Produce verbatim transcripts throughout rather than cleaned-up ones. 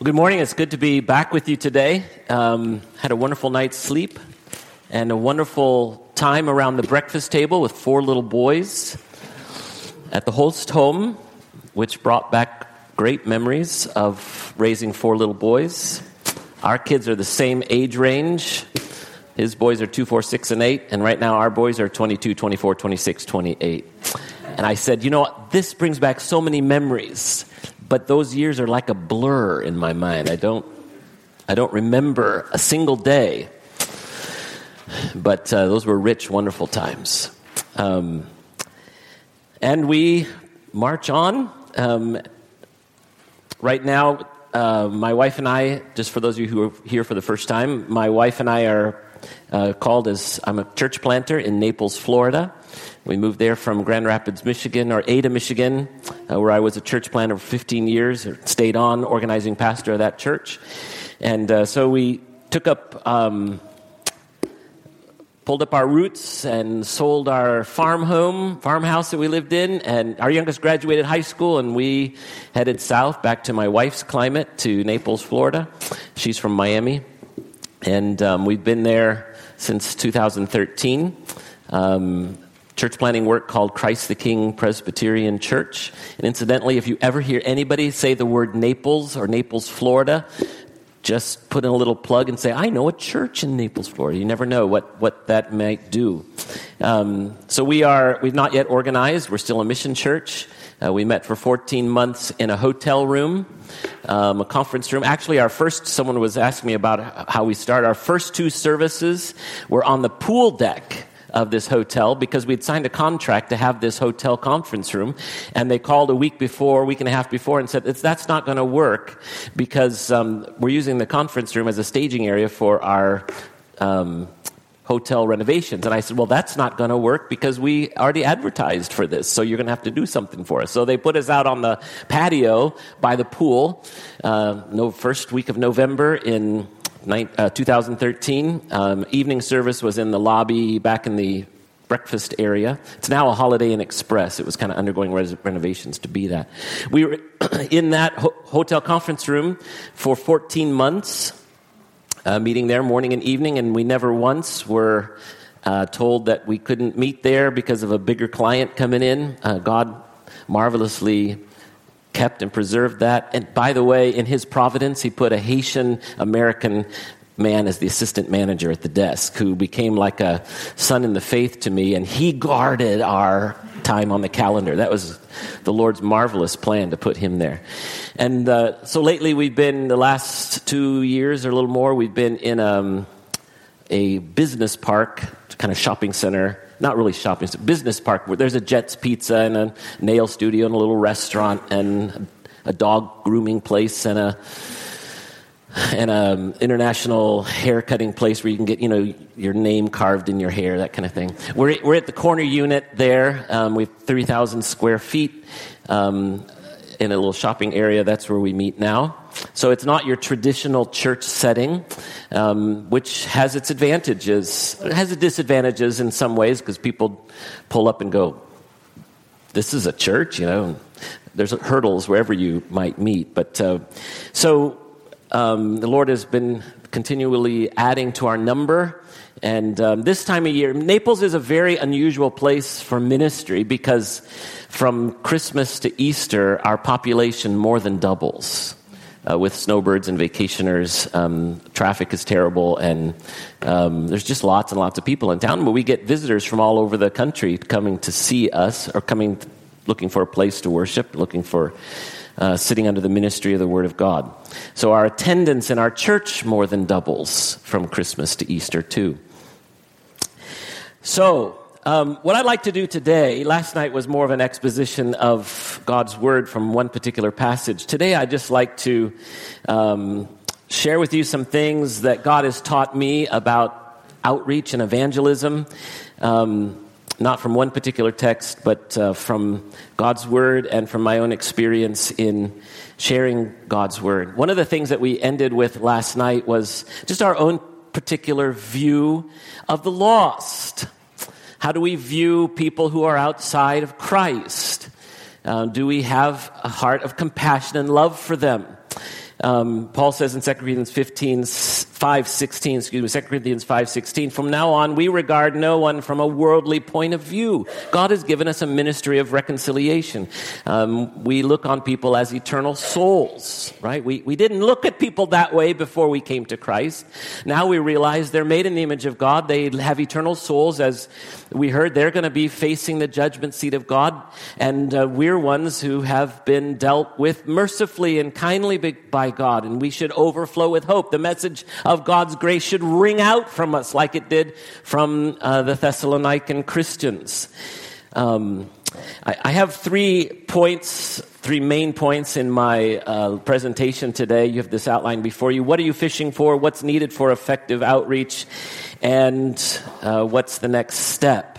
Well, good morning. It's good to be back with you today. Um, had a wonderful night's sleep and a wonderful time around the breakfast table with four little boys at the Holst home, which brought back great memories of raising four little boys. Our kids are the same age range. His boys are two, four, six, and eight, and right now our boys are twenty-two, twenty-four, twenty-six, twenty-eight. And I said, you know what, this brings back so many memories, but those years are like a blur in my mind. I don't, I don't remember a single day, but uh, those were rich, wonderful times. Um, and we march on. Um, right now, uh, my wife and I, just for those of you who are here for the first time, my wife and I are uh, called as, I'm a church planter in Naples, Florida. We moved there from Grand Rapids, Michigan, or Ada, Michigan, uh, where I was a church planter for fifteen years, or stayed on, organizing pastor of that church. And uh, so we took up, um, pulled up our roots and sold our farm home, farmhouse that we lived in. And our youngest graduated high school, and we headed south back to my wife's climate, to Naples, Florida. She's from Miami. And um, we've been there since two thousand thirteen. Um, church planting work called Christ the King Presbyterian Church. And incidentally, if you ever hear anybody say the word Naples or Naples, Florida, just put in a little plug and say, I know a church in Naples, Florida. You never know what, what that might do. Um, so we are, we've not yet organized. We're still a mission church. Uh, we met for fourteen months in a hotel room, um, a conference room. Actually, our first, someone was asking me about how we start. Our first two services were on the pool deck of this hotel because we'd signed a contract to have this hotel conference room, and they called a week before, a week and a half before, and said, it's, that's not going to work because um, we're using the conference room as a staging area for our um, hotel renovations. And I said, well, that's not going to work because we already advertised for this, so you're going to have to do something for us. So they put us out on the patio by the pool, uh, no first week of November in Uh, two thousand thirteen. Um, evening service was in the lobby back in the breakfast area. It's now a Holiday Inn Express. It was kind of undergoing res- renovations to be that. We were in that ho- hotel conference room for fourteen months, uh, meeting there morning and evening, and we never once were uh, told that we couldn't meet there because of a bigger client coming in. Uh, God marvelously kept and preserved that. And by the way, in his providence, he put a Haitian-American man as the assistant manager at the desk who became like a son in the faith to me, and he guarded our time on the calendar. That was the Lord's marvelous plan to put him there. And uh, so lately we've been, the last two years or a little more, we've been in um, a business park, kind of shopping center. Not really shopping, it's a business park where there's a Jet's Pizza and a nail studio and a little restaurant and a dog grooming place and a and a international hair cutting place where you can get, you know, your name carved in your hair, that kind of thing. We're we're at the corner unit there. Um, we have three thousand square feet um, in a little shopping area. That's where we meet now. So it's not your traditional church setting, um, which has its advantages. It has its disadvantages in some ways because people pull up and go, this is a church, you know. There's hurdles wherever you might meet. But uh, so um, the Lord has been continually adding to our number. And um, this time of year, Naples is a very unusual place for ministry because from Christmas to Easter, our population more than doubles. Uh, with snowbirds and vacationers, um, traffic is terrible, and um, there's just lots and lots of people in town. But we get visitors from all over the country coming to see us, or coming looking for a place to worship, looking for uh, sitting under the ministry of the Word of God. So our attendance in our church more than doubles from Christmas to Easter too. So Um, what I'd like to do today, last night was more of an exposition of God's Word from one particular passage. Today I'd just like to um, share with you some things that God has taught me about outreach and evangelism, um, not from one particular text, but uh, from God's Word and from my own experience in sharing God's Word. One of the things that we ended with last night was just our own particular view of the lost. How do we view people who are outside of Christ? Uh, do we have a heart of compassion and love for them? Um, Paul says in Second Corinthians fifteen, five sixteen, excuse me, Second Corinthians five sixteen, from now on we regard no one from a worldly point of view. God has given us a ministry of reconciliation. Um, we look on people as eternal souls, right? We, we didn't look at people that way before we came to Christ. Now we realize they're made in the image of God. They have eternal souls. As we heard, they're going to be facing the judgment seat of God. And uh, we're ones who have been dealt with mercifully and kindly by God. And we should overflow with hope. The message of God's grace should ring out from us like it did from uh, the Thessalonican Christians. Um, I, I have three points, three main points in my uh, presentation today. You have this outline before you. What are you fishing for? What's needed for effective outreach? And uh, what's the next step?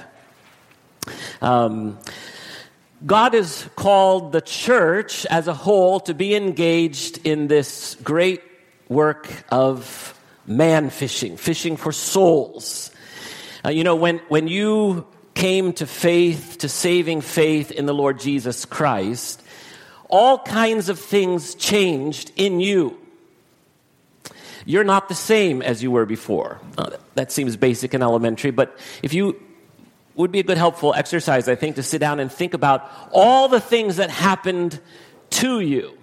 Um, God has called the church as a whole to be engaged in this great work of man fishing, fishing for souls. Uh, you know, when, when you came to faith, to saving faith in the Lord Jesus Christ, all kinds of things changed in you. You're not the same as you were before. Uh, that seems basic and elementary, but if you would be a good helpful exercise, I think, to sit down and think about all the things that happened to you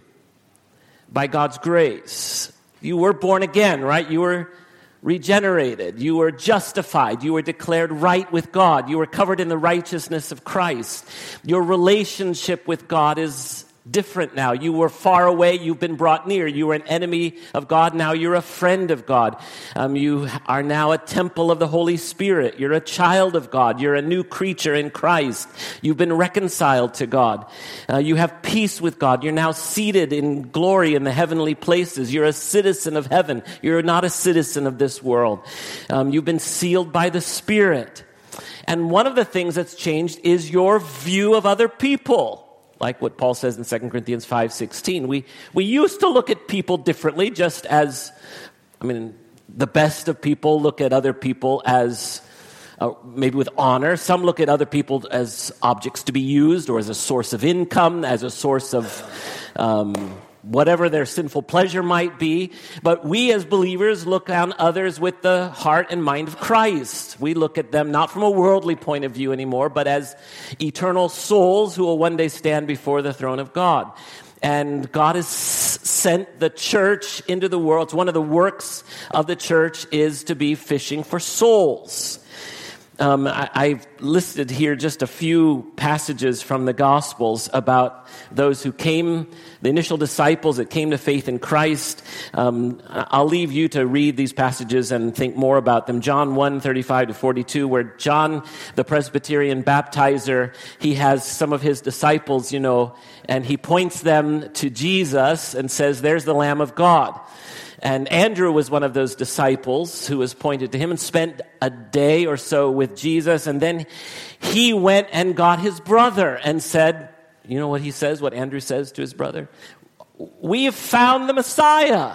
by God's grace. You were born again, right? You were regenerated. You were justified. You were declared right with God. You were covered in the righteousness of Christ. Your relationship with God is different now. You were far away. You've been brought near. You were an enemy of God. Now you're a friend of God. Um, you are now a temple of the Holy Spirit. You're a child of God. You're a new creature in Christ. You've been reconciled to God. Uh, you have peace with God. You're now seated in glory in the heavenly places. You're a citizen of heaven. You're not a citizen of this world. Um, you've been sealed by the Spirit. And one of the things that's changed is your view of other people. Like what Paul says in Second Corinthians five sixteen. We we used to look at people differently, just as, I mean, the best of people look at other people as, uh, maybe with honor. Some look at other people as objects to be used or as a source of income, as a source of um, whatever their sinful pleasure might be. But we as believers look on others with the heart and mind of Christ. We look at them not from a worldly point of view anymore, but as eternal souls who will one day stand before the throne of God. And God has sent the church into the world. It's one of the works of the church is to be fishing for souls. Um, I, I've listed here just a few passages from the Gospels about those who came, the initial disciples that came to faith in Christ. Um, I'll leave you to read these passages and think more about them. John one, thirty-five to forty-two, where John, the Presbyterian baptizer, he has some of his disciples, you know, and he points them to Jesus and says, "There's the Lamb of God." And Andrew was one of those disciples who was pointed to him and spent a day or so with Jesus. And then he went and got his brother and said, you know what he says, what Andrew says to his brother? "We have found the Messiah."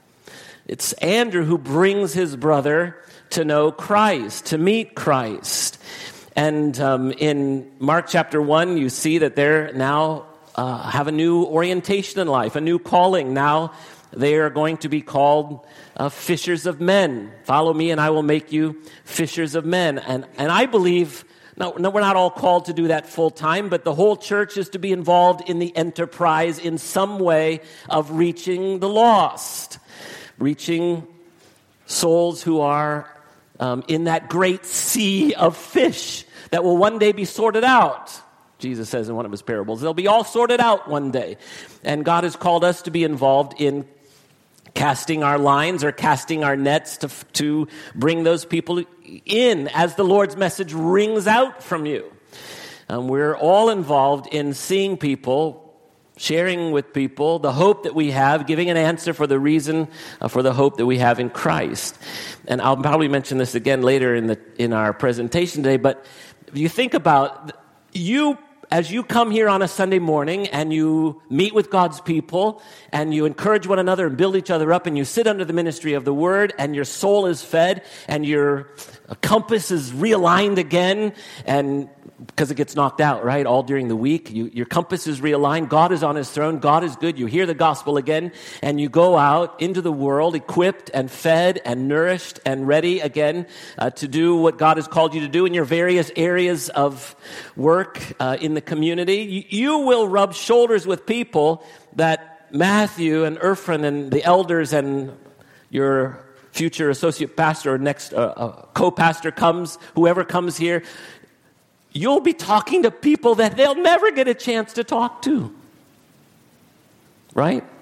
It's Andrew who brings his brother to know Christ, to meet Christ. And um, in Mark chapter one, you see that they're now uh, have a new orientation in life, a new calling. Now they are going to be called uh, fishers of men. "Follow me and I will make you fishers of men." And and I believe, no, no, we're not all called to do that full time, but the whole church is to be involved in the enterprise in some way of reaching the lost, reaching souls who are um, in that great sea of fish that will one day be sorted out. Jesus says in one of his parables, they'll be all sorted out one day. And God has called us to be involved in casting our lines or casting our nets to, to bring those people in as the Lord's message rings out from you. Um, we're all involved in seeing people, sharing with people the hope that we have, giving an answer for the reason uh, for the hope that we have in Christ. And I'll probably mention this again later in the in our presentation today, but if you think about you, as you come here on a Sunday morning and you meet with God's people and you encourage one another and build each other up and you sit under the ministry of the Word and your soul is fed and your compass is realigned again and because it gets knocked out, right? All during the week. You, your compass is realigned. God is on his throne. God is good. You hear the gospel again, and you go out into the world equipped and fed and nourished and ready again uh, to do what God has called you to do in your various areas of work uh, in the community. You, you will rub shoulders with people that Matthew and Erfran and the elders and your future associate pastor or next uh, uh, co-pastor comes, whoever comes here, you'll be talking to people that they'll never get a chance to talk to. Right?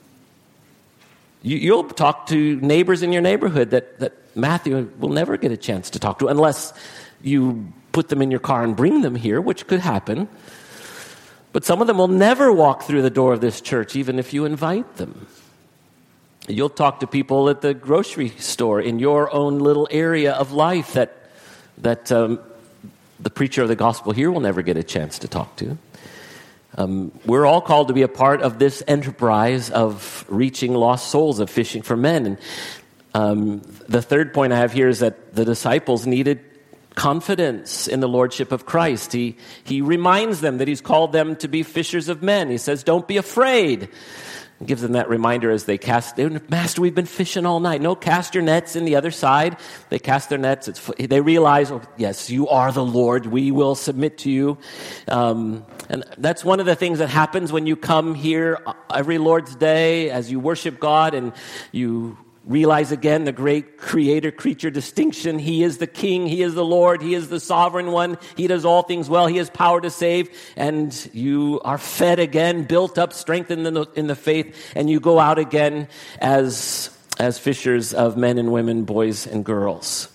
You, you'll talk to neighbors in your neighborhood that, that Matthew will never get a chance to talk to unless you put them in your car and bring them here, which could happen. But some of them will never walk through the door of this church, even if you invite them. You'll talk to people at the grocery store in your own little area of life that that um, the preacher of the gospel here will never get a chance to talk to. Um, we're all called to be a part of this enterprise of reaching lost souls, of fishing for men. And um, the third point I have here is that the disciples needed confidence in the lordship of Christ. He, he reminds them that he's called them to be fishers of men. He says, don't be afraid. He gives them that reminder as they cast, Master, we've been fishing all night. No, cast your nets in the other side. They cast their nets. It's, they realize, oh, yes, you are the Lord. We will submit to you. Um, and that's one of the things that happens when you come here every Lord's Day as you worship God and you realize again the great creator-creature distinction. He is the King. He is the Lord. He is the sovereign one. He does all things well. He has power to save. And you are fed again, built up, strengthened in the, in the faith, and you go out again as, as fishers of men and women, boys and girls.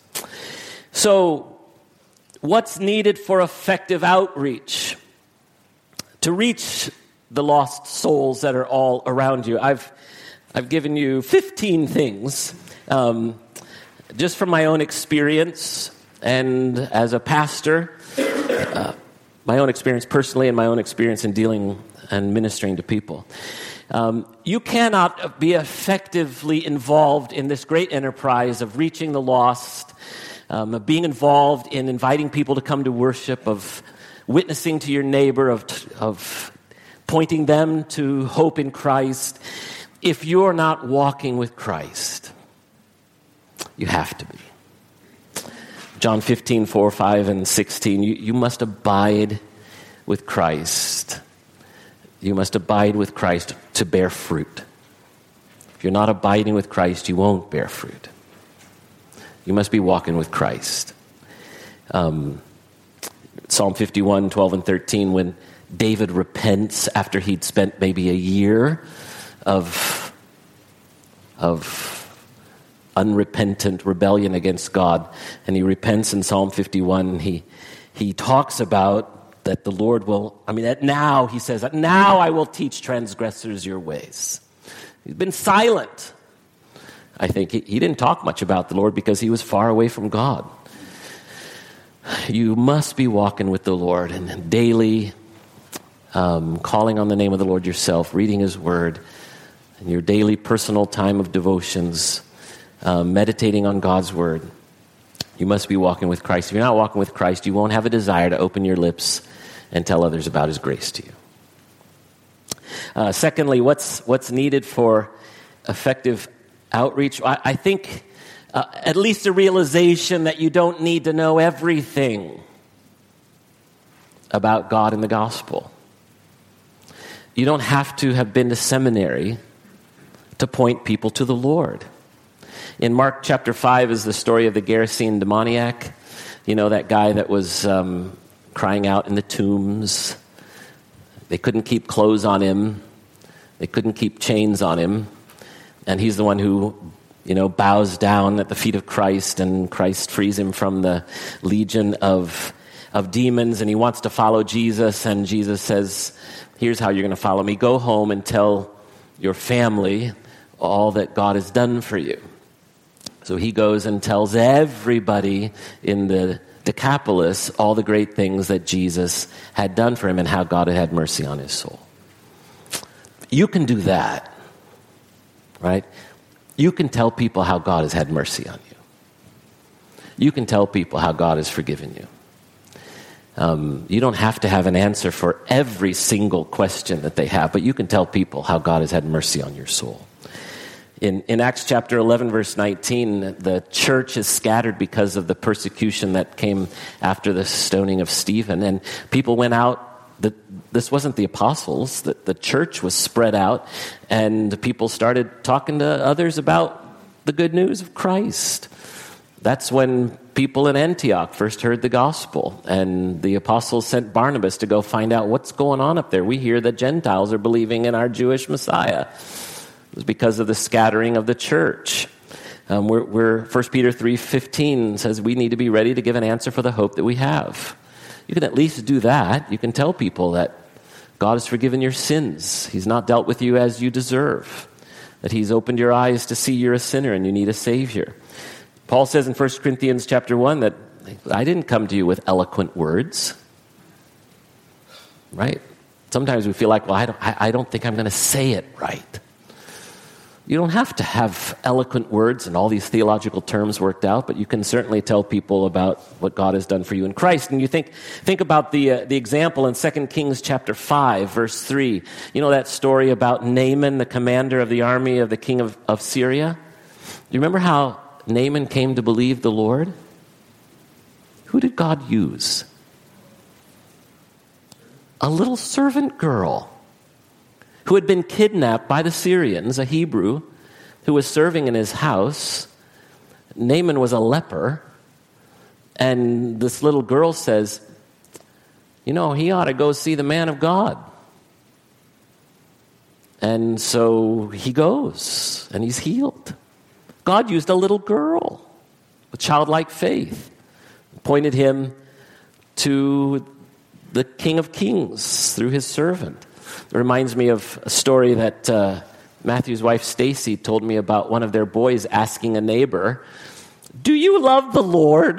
So, what's needed for effective outreach? To reach the lost souls that are all around you. I've I've given you fifteen things, um, just from my own experience and as a pastor, uh, my own experience personally and my own experience in dealing and ministering to people. Um, you cannot be effectively involved in this great enterprise of reaching the lost, um, of being involved in inviting people to come to worship, of witnessing to your neighbor, of, of pointing them to hope in Christ. If you're not walking with Christ, you have to be. John fifteen, four, five, and sixteen, you, you must abide with Christ. You must abide with Christ to bear fruit. If you're not abiding with Christ, you won't bear fruit. You must be walking with Christ. Um, Psalm fifty-one, twelve, and thirteen, when David repents after he'd spent maybe a year of, of unrepentant rebellion against God. And he repents in Psalm fifty-one. He, he talks about that the Lord will, I mean, that now, he says, that now I will teach transgressors your ways. He's been silent. I think he, he didn't talk much about the Lord because he was far away from God. You must be walking with the Lord and daily um, calling on the name of the Lord yourself, reading his word, in your daily personal time of devotions, uh, meditating on God's word. You must be walking with Christ. If you're not walking with Christ, you won't have a desire to open your lips and tell others about his grace to you. Uh, secondly, what's what's needed for effective outreach? I, I think uh, at least a realization that you don't need to know everything about God and the gospel. You don't have to have been to seminary to point people to the Lord. In Mark chapter five is the story of the Gerasene demoniac. You know, that guy that was um, crying out in the tombs. They couldn't keep clothes on him. They couldn't keep chains on him. And he's the one who, you know, bows down at the feet of Christ, and Christ frees him from the legion of, of demons, and he wants to follow Jesus, and Jesus says, here's how you're going to follow me. Go home and tell your family all that God has done for you. So he goes and tells everybody in the Decapolis all the great things that Jesus had done for him and how God had had mercy on his soul. You can do that, right? You can tell people how God has had mercy on you. You can tell people how God has forgiven you. Um, you don't have to have an answer for every single question that they have, but you can tell people how God has had mercy on your soul. In, in Acts chapter eleven, verse nineteen, the church is scattered because of the persecution that came after the stoning of Stephen. And people went out. The, this wasn't the apostles. The, the church was spread out, and people started talking to others about the good news of Christ. That's when people in Antioch first heard the gospel, and the apostles sent Barnabas to go find out what's going on up there. We hear that Gentiles are believing in our Jewish Messiah. It was because of the scattering of the church. Um, we're, we're First Peter three fifteen says we need to be ready to give an answer for the hope that we have. You can at least do that. You can tell people that God has forgiven your sins. He's not dealt with you as you deserve. That he's opened your eyes to see you're a sinner and you need a Savior. Paul says in First Corinthians chapter one that I didn't come to you with eloquent words. Right? Sometimes we feel like, well, I don't, I, I don't think I'm going to say it right. You don't have to have eloquent words and all these theological terms worked out, but you can certainly tell people about what God has done for you in Christ. And you think think about the uh, the example in Second Kings chapter five, verse three. You know that story about Naaman, the commander of the army of the king of, of Syria? Do you remember how Naaman came to believe the Lord? Who did God use? A little servant girl who had been kidnapped by the Syrians, a Hebrew, who was serving in his house. Naaman was a leper, and this little girl says, you know, he ought to go see the man of God. And so he goes, and he's healed. God used a little girl with childlike faith, pointed him to the King of Kings through his servant. It reminds me of a story that uh, Matthew's wife Stacy told me about one of their boys asking a neighbor, do you love the Lord?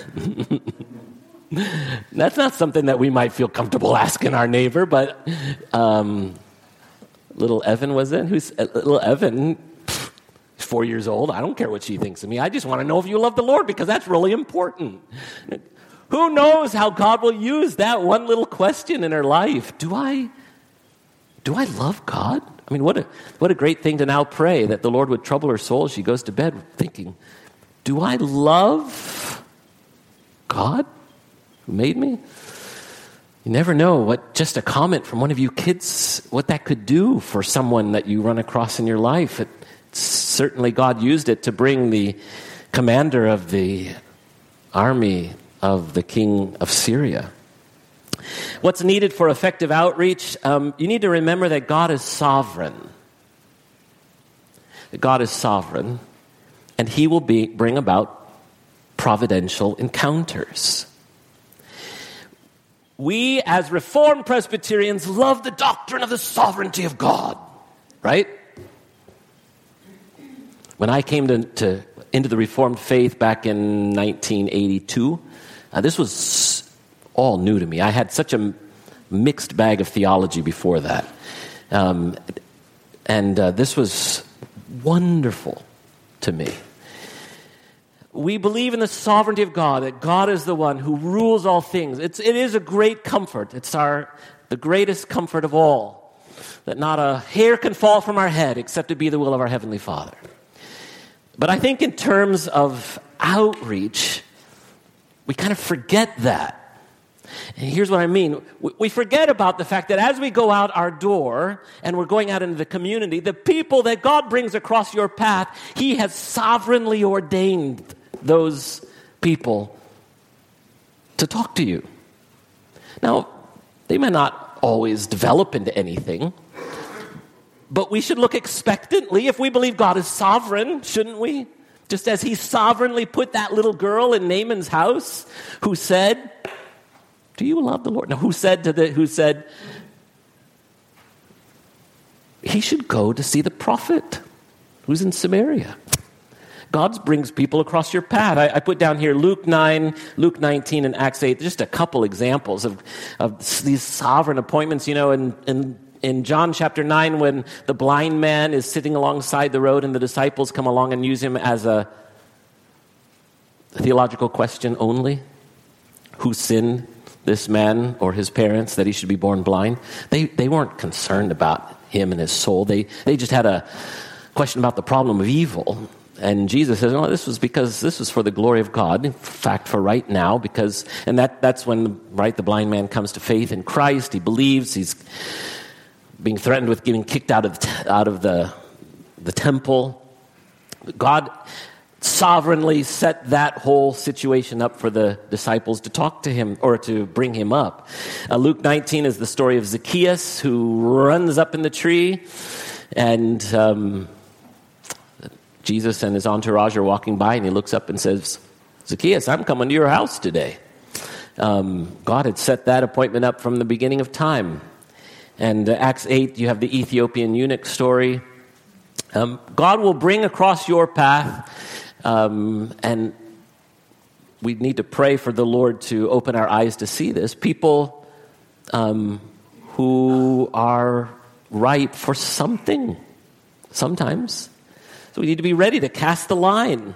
That's not something that we might feel comfortable asking our neighbor, but um, little Evan was it? Who's uh, little Evan? Pff, four years old. I don't care what she thinks of me. I just want to know if you love the Lord because that's really important. Who knows how God will use that one little question in her life? Do I... Do I love God? I mean, what a what a great thing to now pray that the Lord would trouble her soul as she goes to bed thinking, do I love God who made me? You never know what just a comment from one of you kids, what that could do for someone that you run across in your life. It, certainly God used it to bring the commander of the army of the king of Syria. What's needed for effective outreach? Um, you need to remember that God is sovereign. That God is sovereign, and he will be, bring about providential encounters. We, as Reformed Presbyterians, love the doctrine of the sovereignty of God, right? When I came to, to into the Reformed faith back in nineteen eighty-two, uh, this was all new to me. I had such a mixed bag of theology before that. Um, and uh, this was wonderful to me. We believe in the sovereignty of God, that God is the one who rules all things. It's, it is a great comfort. It's our the greatest comfort of all, that not a hair can fall from our head except to be the will of our Heavenly Father. But I think in terms of outreach, we kind of forget that. And here's what I mean. We forget about the fact that as we go out our door and we're going out into the community, the people that God brings across your path, he has sovereignly ordained those people to talk to you. Now, they may not always develop into anything, but we should look expectantly. If we believe God is sovereign, shouldn't we? Just as he sovereignly put that little girl in Naaman's house who said, do you love the Lord? Now, who said to the who said he should go to see the prophet who's in Samaria? God brings people across your path. I, I put down here Luke nine, Luke nineteen, and Acts eight. Just a couple examples of, of these sovereign appointments. You know, in, in in John chapter nine, when the blind man is sitting alongside the road, and the disciples come along and use him as a, a theological question only: who sinned? this man or his parents that he should be born blind. They they weren't concerned about him and his soul. They they just had a question about the problem of evil. And Jesus says, no, this was because this was for the glory of God. In fact, for right now, because, and that that's when, right, the blind man comes to faith in Christ. He believes. He's being threatened with getting kicked out of the, out of the the temple. God sovereignly set that whole situation up for the disciples to talk to him or to bring him up. Uh, Luke nineteen is the story of Zacchaeus, who runs up in the tree, and um, Jesus and his entourage are walking by, and he looks up and says, Zacchaeus, I'm coming to your house today. Um, God had set that appointment up from the beginning of time. And uh, Acts eight, you have the Ethiopian eunuch story. Um, God will bring across your path, um, and we need to pray for the Lord to open our eyes to see this. People um, who are ripe for something, sometimes. So we need to be ready to cast the line,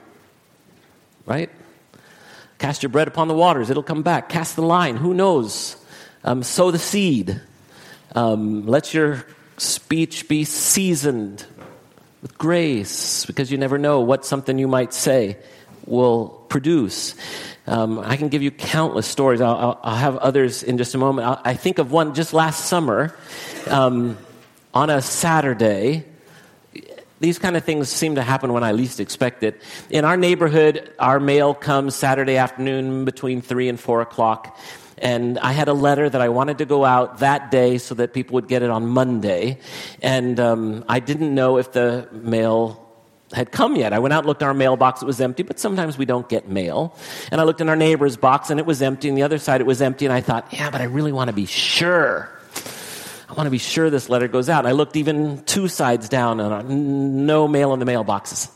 right? Cast your bread upon the waters, it'll come back. Cast the line, who knows? Um, sow the seed. Um, let your speech be seasoned with grace, because you never know what something you might say will produce. Um, I can give you countless stories. I'll, I'll, I'll have others in just a moment. I'll, I think of one just last summer um, on a Saturday. These kind of things seem to happen when I least expect it. In our neighborhood, our mail comes Saturday afternoon between three and four o'clock. And I had a letter that I wanted to go out that day so that people would get it on Monday. And um, I didn't know if the mail had come yet. I went out and looked in our mailbox. It was empty, but sometimes we don't get mail. And I looked in our neighbor's box, and it was empty. And the other side, it was empty. And I thought, yeah, but I really want to be sure. I want to be sure this letter goes out. And I looked even two sides down, and no mail in the mailboxes.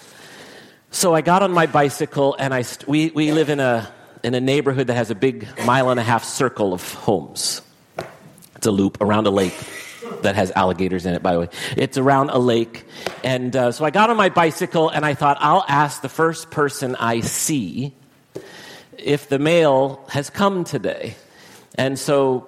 So I got on my bicycle, and I st- we we live in a in a neighborhood that has a big mile and a half circle of homes. It's a loop around a lake that has alligators in it, by the way. It's around a lake, and uh, so I got on my bicycle, and I thought, I'll ask the first person I see if the mail has come today. And so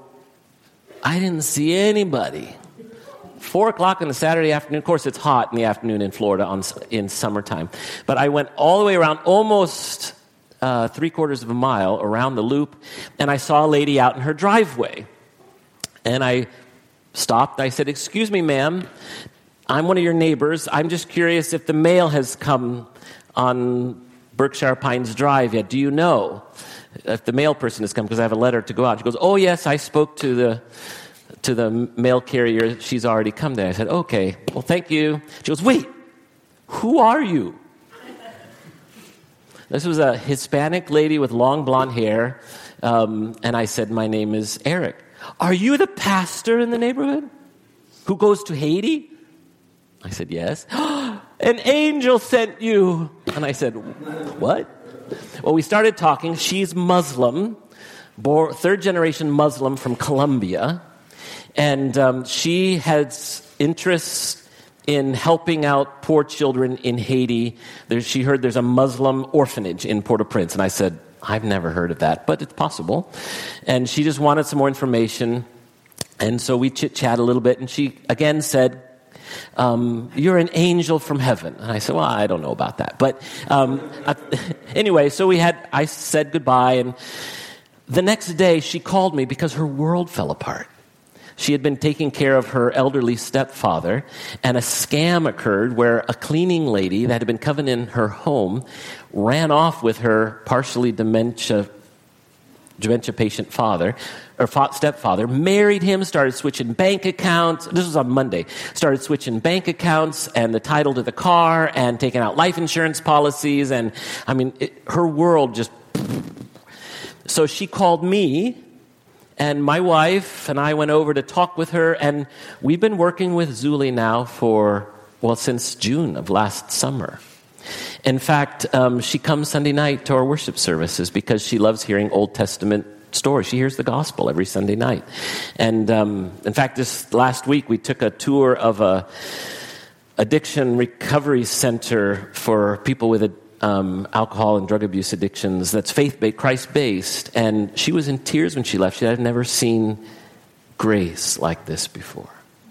I didn't see anybody. Four o'clock on a Saturday afternoon. Of course, it's hot in the afternoon in Florida on, in summertime. But I went all the way around, almost uh, three quarters of a mile around the loop, and I saw a lady out in her driveway. And I stopped. I said, "Excuse me, ma'am. I'm one of your neighbors. I'm just curious if the mail has come on Berkshire Pines Drive yet. Do you know if the mail person has come, because I have a letter to go out?" She goes, "Oh, yes, I spoke to the to the mail carrier. She's already come there." I said, "Okay, well, thank you." She goes, "Wait, who are you?" This was a Hispanic lady with long blonde hair, um, and I said, "My name is Eric." "Are you the pastor in the neighborhood who goes to Haiti?" I said, "Yes." "An angel sent you." And I said, "What?" Well, we started talking. She's Muslim, third generation Muslim from Colombia, and um, she has interests in helping out poor children in Haiti. There, she heard there's a Muslim orphanage in Port-au-Prince, and I said, "I've never heard of that, but it's possible." And she just wanted some more information, and so we chit-chat a little bit, and she again said, Um, "You're an angel from heaven." And I said, "Well, I don't know about that." But um, I, anyway, so we had, I said goodbye, and the next day she called me because her world fell apart. She had been taking care of her elderly stepfather, and a scam occurred where a cleaning lady that had been coming in her home ran off with her partially dementia dementia patient father, or stepfather, married him, started switching bank accounts. This was on Monday. Started switching bank accounts and the title to the car and taking out life insurance policies. And, I mean, it, her world just... So she called me, and my wife and I went over to talk with her, and we've been working with Zuli now for, well, since June of last summer. In fact, um, she comes Sunday night to our worship services because she loves hearing Old Testament stories. She hears the gospel every Sunday night. And um, in fact, this last week we took a tour of a addiction recovery center for people with um, alcohol and drug abuse addictions that's faith-based, Christ-based, and she was in tears when she left. She had never seen grace like this before.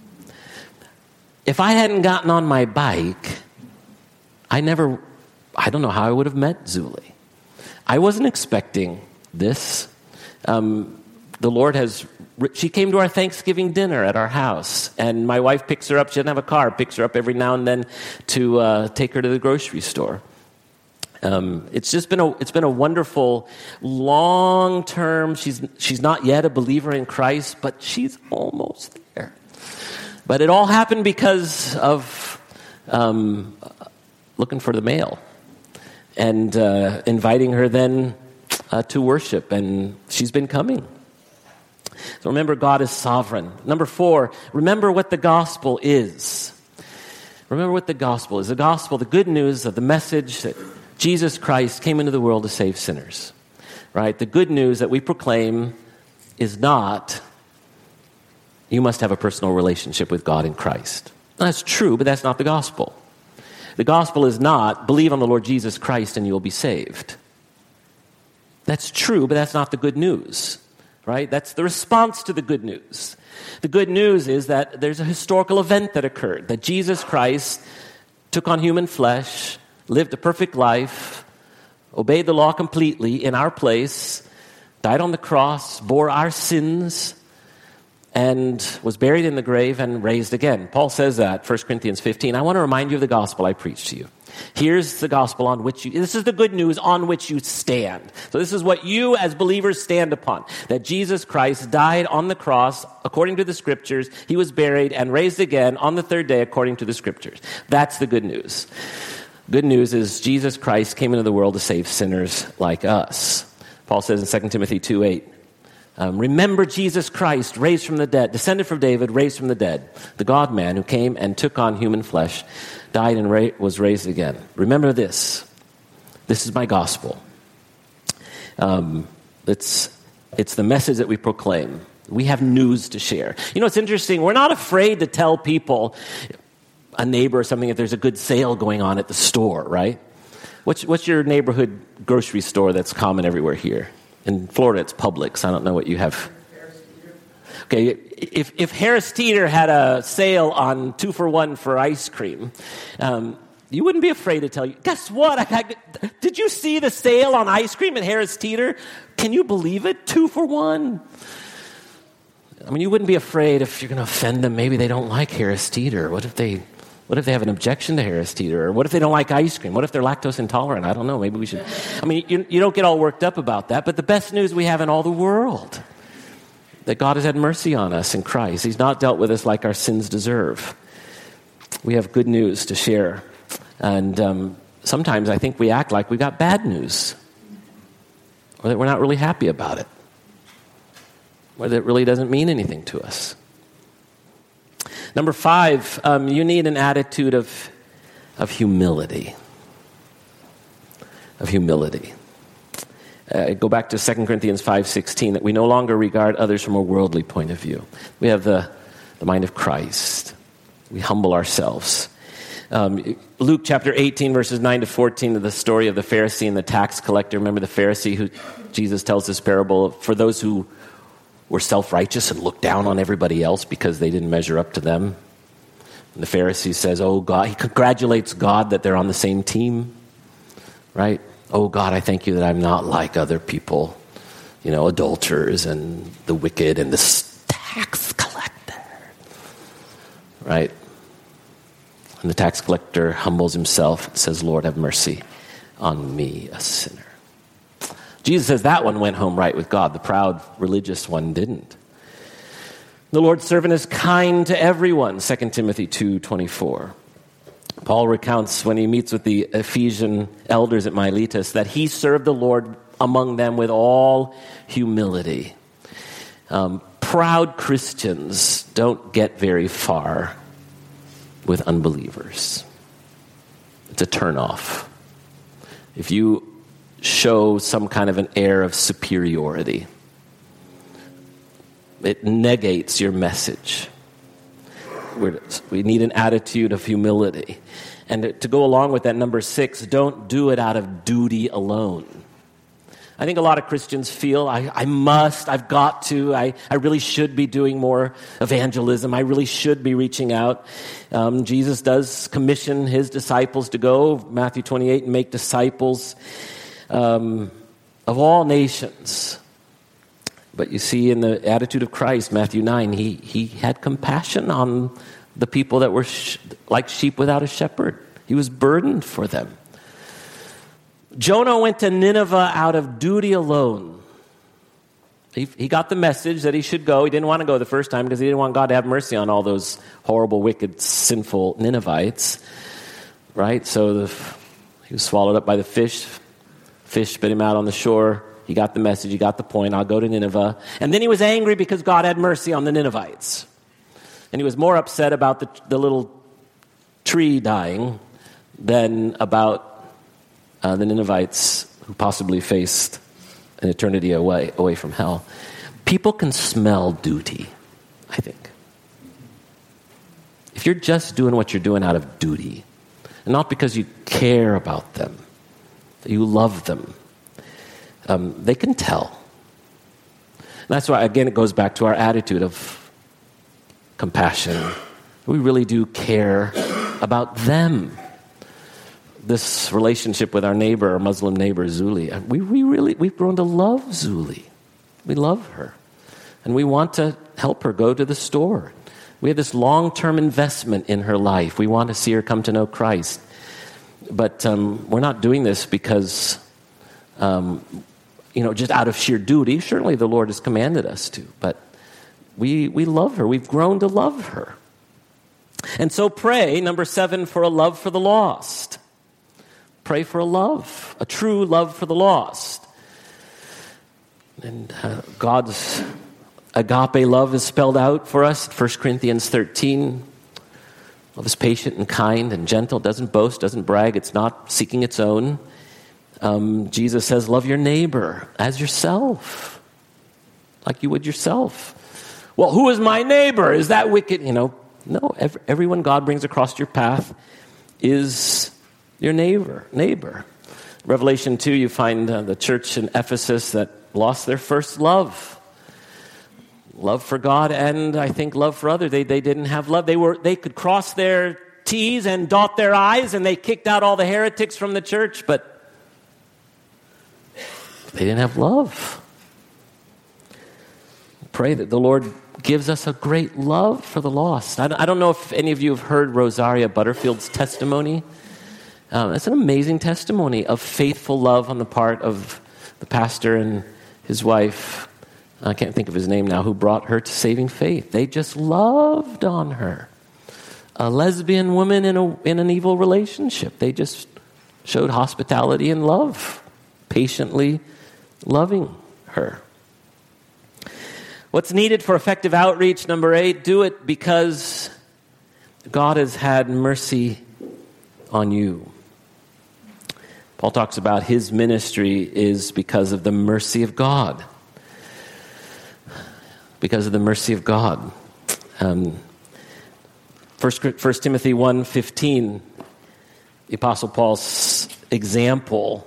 If I hadn't gotten on my bike, I never, I don't know how I would have met Zuli. I wasn't expecting this. Um, the Lord has, she came to our Thanksgiving dinner at our house, and my wife picks her up. She doesn't have a car, picks her up every now and then to uh, take her to the grocery store. Um, it's just been a, it's been a wonderful, long-term, she's, she's not yet a believer in Christ, but she's almost there. But it all happened because of um, looking for the mail and uh, inviting her then uh, to worship, and she's been coming. So remember, God is sovereign. Number four, remember what the gospel is. Remember what the gospel is. The gospel, the good news of the message that Jesus Christ came into the world to save sinners. Right? The good news that we proclaim is not, you must have a personal relationship with God in Christ. That's true, but that's not the gospel. The gospel is not, believe on the Lord Jesus Christ and you'll be saved. That's true, but that's not the good news. Right? That's the response to the good news. The good news is that there's a historical event that occurred, that Jesus Christ took on human flesh, lived a perfect life, obeyed the law completely in our place, died on the cross, bore our sins, and was buried in the grave and raised again. Paul says that, First Corinthians fifteen. I want to remind you of the gospel I preached to you. Here's the gospel on which you, this is the good news on which you stand. So this is what you as believers stand upon. That Jesus Christ died on the cross according to the scriptures. He was buried and raised again on the third day according to the scriptures. That's the good news. Good news is Jesus Christ came into the world to save sinners like us. Paul says in Second Timothy two eight, um, remember Jesus Christ, raised from the dead, descended from David, raised from the dead, the God-man who came and took on human flesh, died and ra- was raised again. Remember this. This is my gospel. Um, it's, it's the message that we proclaim. We have news to share. You know, it's interesting. We're not afraid to tell people, a neighbor or something, if there's a good sale going on at the store, right? What's, what's your neighborhood grocery store that's common everywhere here? In Florida, it's Publix. I don't know what you have. Okay, if, if Harris Teeter had a sale on two for one for ice cream, um, you wouldn't be afraid to tell you, guess what? I, I, did you see the sale on ice cream at Harris Teeter? Can you believe it? Two for one. I mean, you wouldn't be afraid if you're going to offend them. Maybe they don't like Harris Teeter. What if they... What if they have an objection to Harris Teeter? Or what if they don't like ice cream? What if they're lactose intolerant? I don't know. Maybe we should... I mean, you, you don't get all worked up about that, but the best news we have in all the world, that God has had mercy on us in Christ. He's not dealt with us like our sins deserve. We have good news to share. And um, sometimes I think we act like we got bad news, or that we're not really happy about it, or that it really doesn't mean anything to us. Number five, um, you need an attitude of, of humility. Of humility. Uh, go back to Second Corinthians five sixteen, that we no longer regard others from a worldly point of view. We have the, the mind of Christ. We humble ourselves. Um, Luke chapter eighteen, verses nine to fourteen, of the story of the Pharisee and the tax collector. Remember the Pharisee who Jesus tells this parable of, for those who were self-righteous and looked down on everybody else because they didn't measure up to them. And the Pharisee says, oh God, he congratulates God that they're on the same team, right? Oh God, I thank you that I'm not like other people, you know, adulterers and the wicked and the tax collector, right? And the tax collector humbles himself and says, Lord, have mercy on me, a sinner. Jesus says that one went home right with God. The proud religious one didn't. The Lord's servant is kind to everyone, Second Timothy two twenty-four. Paul recounts when he meets with the Ephesian elders at Miletus that he served the Lord among them with all humility. Um, proud Christians don't get very far with unbelievers. It's a turnoff. If you show some kind of an air of superiority, it negates your message. We're, we need an attitude of humility. And to go along with that, number six, don't do it out of duty alone. I think a lot of Christians feel, I, I must, I've got to, I, I really should be doing more evangelism. I really should be reaching out. Um, Jesus does commission his disciples to go, Matthew twenty-eight, and make disciples um, of all nations. But you see in the attitude of Christ, Matthew nine, he, he had compassion on the people that were sh- like sheep without a shepherd. He was burdened for them. Jonah went to Nineveh out of duty alone. He, he got the message that he should go. He didn't want to go the first time because he didn't want God to have mercy on all those horrible, wicked, sinful Ninevites. Right? So the, he was swallowed up by the fish. Fish spit him out on the shore. He got the message. He got the point. I'll go to Nineveh. And then he was angry because God had mercy on the Ninevites. And he was more upset about the, the little tree dying than about Uh, the Ninevites who possibly faced an eternity away, away from hell. People can smell duty, I think. If you're just doing what you're doing out of duty, and not because you care about them, that you love them, um, they can tell. And that's why, again, it goes back to our attitude of compassion. We really do care about them. This relationship with our neighbor, our Muslim neighbor, Zuli, we, we really, we've grown to love Zuli. We love her. And we want to help her go to the store. We have this long-term investment in her life. We want to see her come to know Christ. But um, we're not doing this because, um, you know, just out of sheer duty. Certainly the Lord has commanded us to. But we we love her. We've grown to love her. And so pray, number seven, for a love for the lost. Pray for a love, a true love for the lost. And uh, God's agape love is spelled out for us. First Corinthians thirteen. Love is patient and kind and gentle, doesn't boast, doesn't brag, it's not seeking its own. Um, Jesus says, love your neighbor as yourself, like you would yourself. Well, who is my neighbor? Is that wicked? You know, no, every, everyone God brings across your path is your neighbor, neighbor. Revelation two, you find uh, the church in Ephesus that lost their first love. Love for God and I think love for others. They they didn't have love. They were they could cross their T's and dot their I's, and they kicked out all the heretics from the church, but they didn't have love. Pray that the Lord gives us a great love for the lost. I don't, I don't know if any of you have heard Rosaria Butterfield's testimony. Um, that's an amazing testimony of faithful love on the part of the pastor and his wife. I can't think of his name now, who brought her to saving faith. They just loved on her. A lesbian woman in a in an evil relationship. They just showed hospitality and love, patiently loving her. What's needed for effective outreach, number eight, do it because God has had mercy on you. Paul talks about his ministry is because of the mercy of God. Because of the mercy of God. Um, First Timothy one fifteen, the Apostle Paul's example.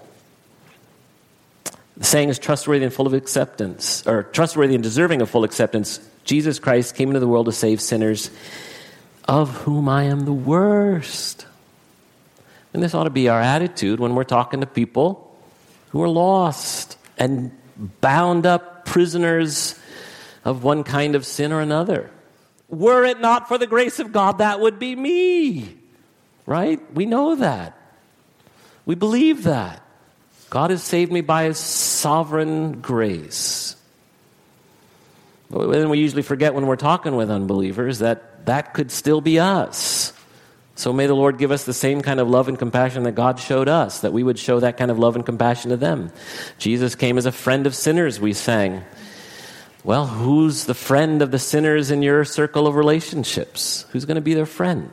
The saying is trustworthy and full of acceptance, or trustworthy and deserving of full acceptance. Jesus Christ came into the world to save sinners, of whom I am the worst. And this ought to be our attitude when we're talking to people who are lost and bound up prisoners of one kind of sin or another. Were it not for the grace of God, that would be me. Right? We know that. We believe that. God has saved me by his sovereign grace. But then we usually forget when we're talking with unbelievers that that could still be us. So may the Lord give us the same kind of love and compassion that God showed us, that we would show that kind of love and compassion to them. Jesus came as a friend of sinners, we sang. Well, who's the friend of the sinners in your circle of relationships? Who's going to be their friend?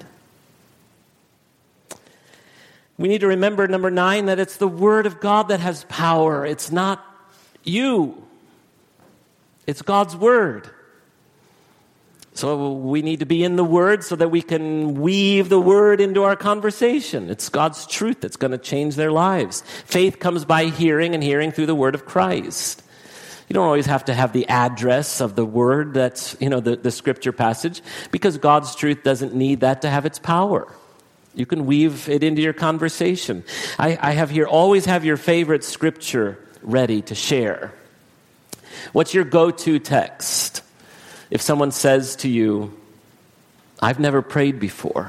We need to remember, number nine, that it's the Word of God that has power. It's not you. It's God's Word. So we need to be in the Word so that we can weave the Word into our conversation. It's God's truth that's going to change their lives. Faith comes by hearing, and hearing through the Word of Christ. You don't always have to have the address of the Word that's, you know, the, the Scripture passage, because God's truth doesn't need that to have its power. You can weave it into your conversation. I, I have here, always have your favorite Scripture ready to share. What's your go-to text? If someone says to you, I've never prayed before,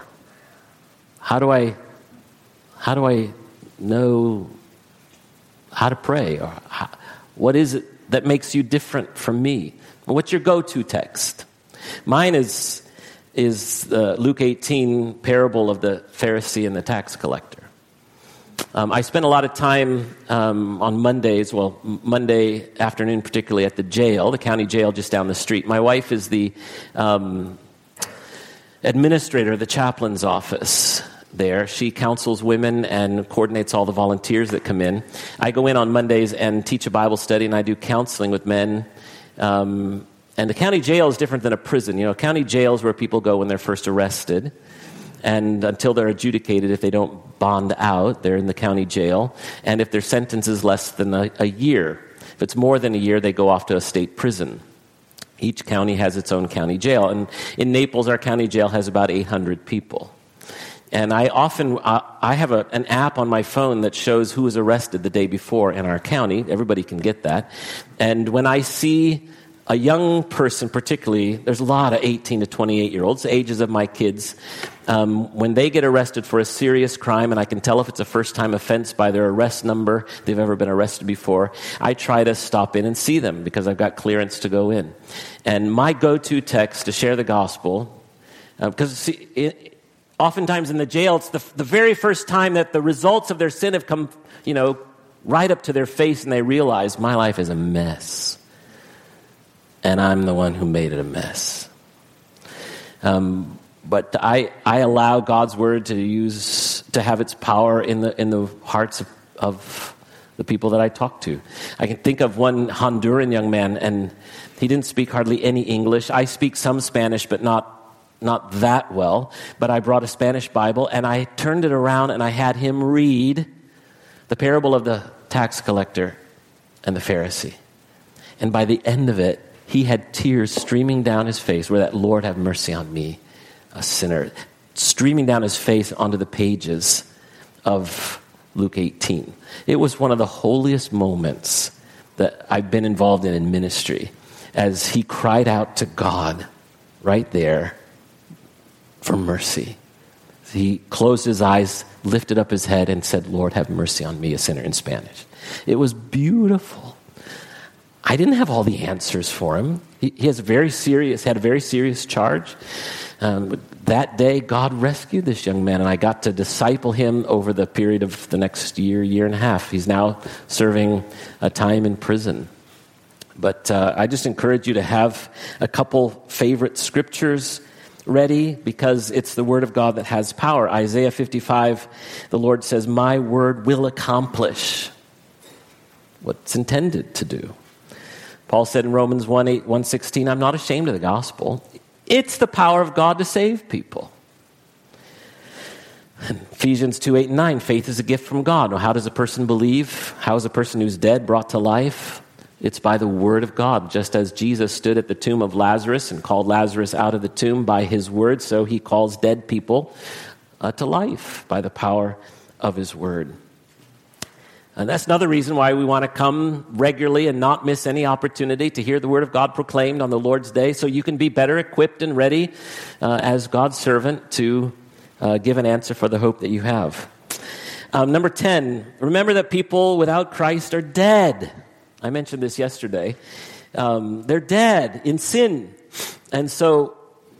how do I, how do I know how to pray? Or how, what is it that makes you different from me? What's your go-to text? Mine is, is the Luke eighteen parable of the Pharisee and the tax collector. Um, I spent a lot of time um, on Mondays, well, Monday afternoon particularly, at the jail, the county jail just down the street. My wife is the um, administrator of the chaplain's office there. She counsels women and coordinates all the volunteers that come in. I go in on Mondays and teach a Bible study, and I do counseling with men. Um, and the county jail is different than a prison. You know, county jail is where people go when they're first arrested. And until they're adjudicated, if they don't bond out, they're in the county jail. And if their sentence is less than a, a year, if it's more than a year, they go off to a state prison. Each county has its own county jail. And in Naples, our county jail has about eight hundred people. And I often, uh, I have a, an app on my phone that shows who was arrested the day before in our county. Everybody can get that. And when I see a young person particularly, there's a lot of eighteen to twenty-eight-year-olds, the ages of my kids, um, when they get arrested for a serious crime, and I can tell if it's a first-time offense by their arrest number, if they've ever been arrested before, I try to stop in and see them because I've got clearance to go in. And my go-to text to share the gospel, uh, because see, it, oftentimes in the jail, it's the, the very first time that the results of their sin have come, you know, right up to their face, and they realize, my life is a mess. And I'm the one who made it a mess. Um, but I I allow God's word to use to have its power in the in the hearts of, of the people that I talk to. I can think of one Honduran young man, and he didn't speak hardly any English. I speak some Spanish, but not not that well. But I brought a Spanish Bible, and I turned it around, and I had him read the parable of the tax collector and the Pharisee. And by the end of it, he had tears streaming down his face, where that Lord have mercy on me, a sinner, streaming down his face onto the pages of Luke eighteen. It was one of the holiest moments that I've been involved in in ministry, as he cried out to God right there for mercy. He closed his eyes, lifted up his head, and said, Lord, have mercy on me, a sinner, in Spanish. It was beautiful. I didn't have all the answers for him. He, he has a very serious, had a very serious charge. Um, that day, God rescued this young man, and I got to disciple him over the period of the next year, year and a half. He's now serving a time in prison. But uh, I just encourage you to have a couple favorite scriptures ready, because it's the word of God that has power. Isaiah fifty-five, the Lord says, my word will accomplish what it's intended to do. Paul said in Romans one eight, one sixteen, I'm not ashamed of the gospel. It's the power of God to save people. And Ephesians two eight and nine, faith is a gift from God. Well, how does a person believe? How is a person who's dead brought to life? It's by the word of God. Just as Jesus stood at the tomb of Lazarus and called Lazarus out of the tomb by his word, so he calls dead people uh, to life by the power of his word. And that's another reason why we want to come regularly and not miss any opportunity to hear the word of God proclaimed on the Lord's Day, so you can be better equipped and ready uh, as God's servant to uh, give an answer for the hope that you have. Um, number ten, remember that people without Christ are dead. I mentioned this yesterday. Um, they're dead in sin. And so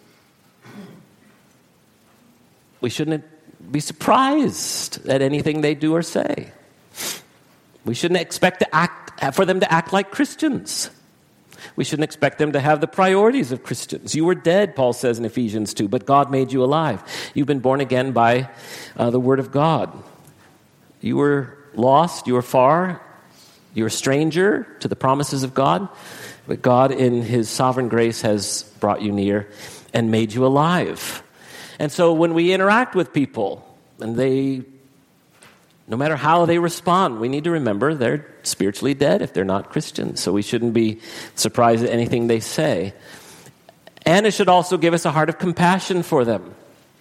we shouldn't be surprised at anything they do or say. We shouldn't expect to act for them to act like Christians. We shouldn't expect them to have the priorities of Christians. You were dead, Paul says in Ephesians two, but God made you alive. You've been born again by uh, the word of God. You were lost, you were far, you were a stranger to the promises of God, But God, in his sovereign grace, has brought you near and made you alive. And so when we interact with people, and they, no matter how they respond, we need to remember they're spiritually dead if they're not Christians. So we shouldn't be surprised at anything they say. And it should also give us a heart of compassion for them.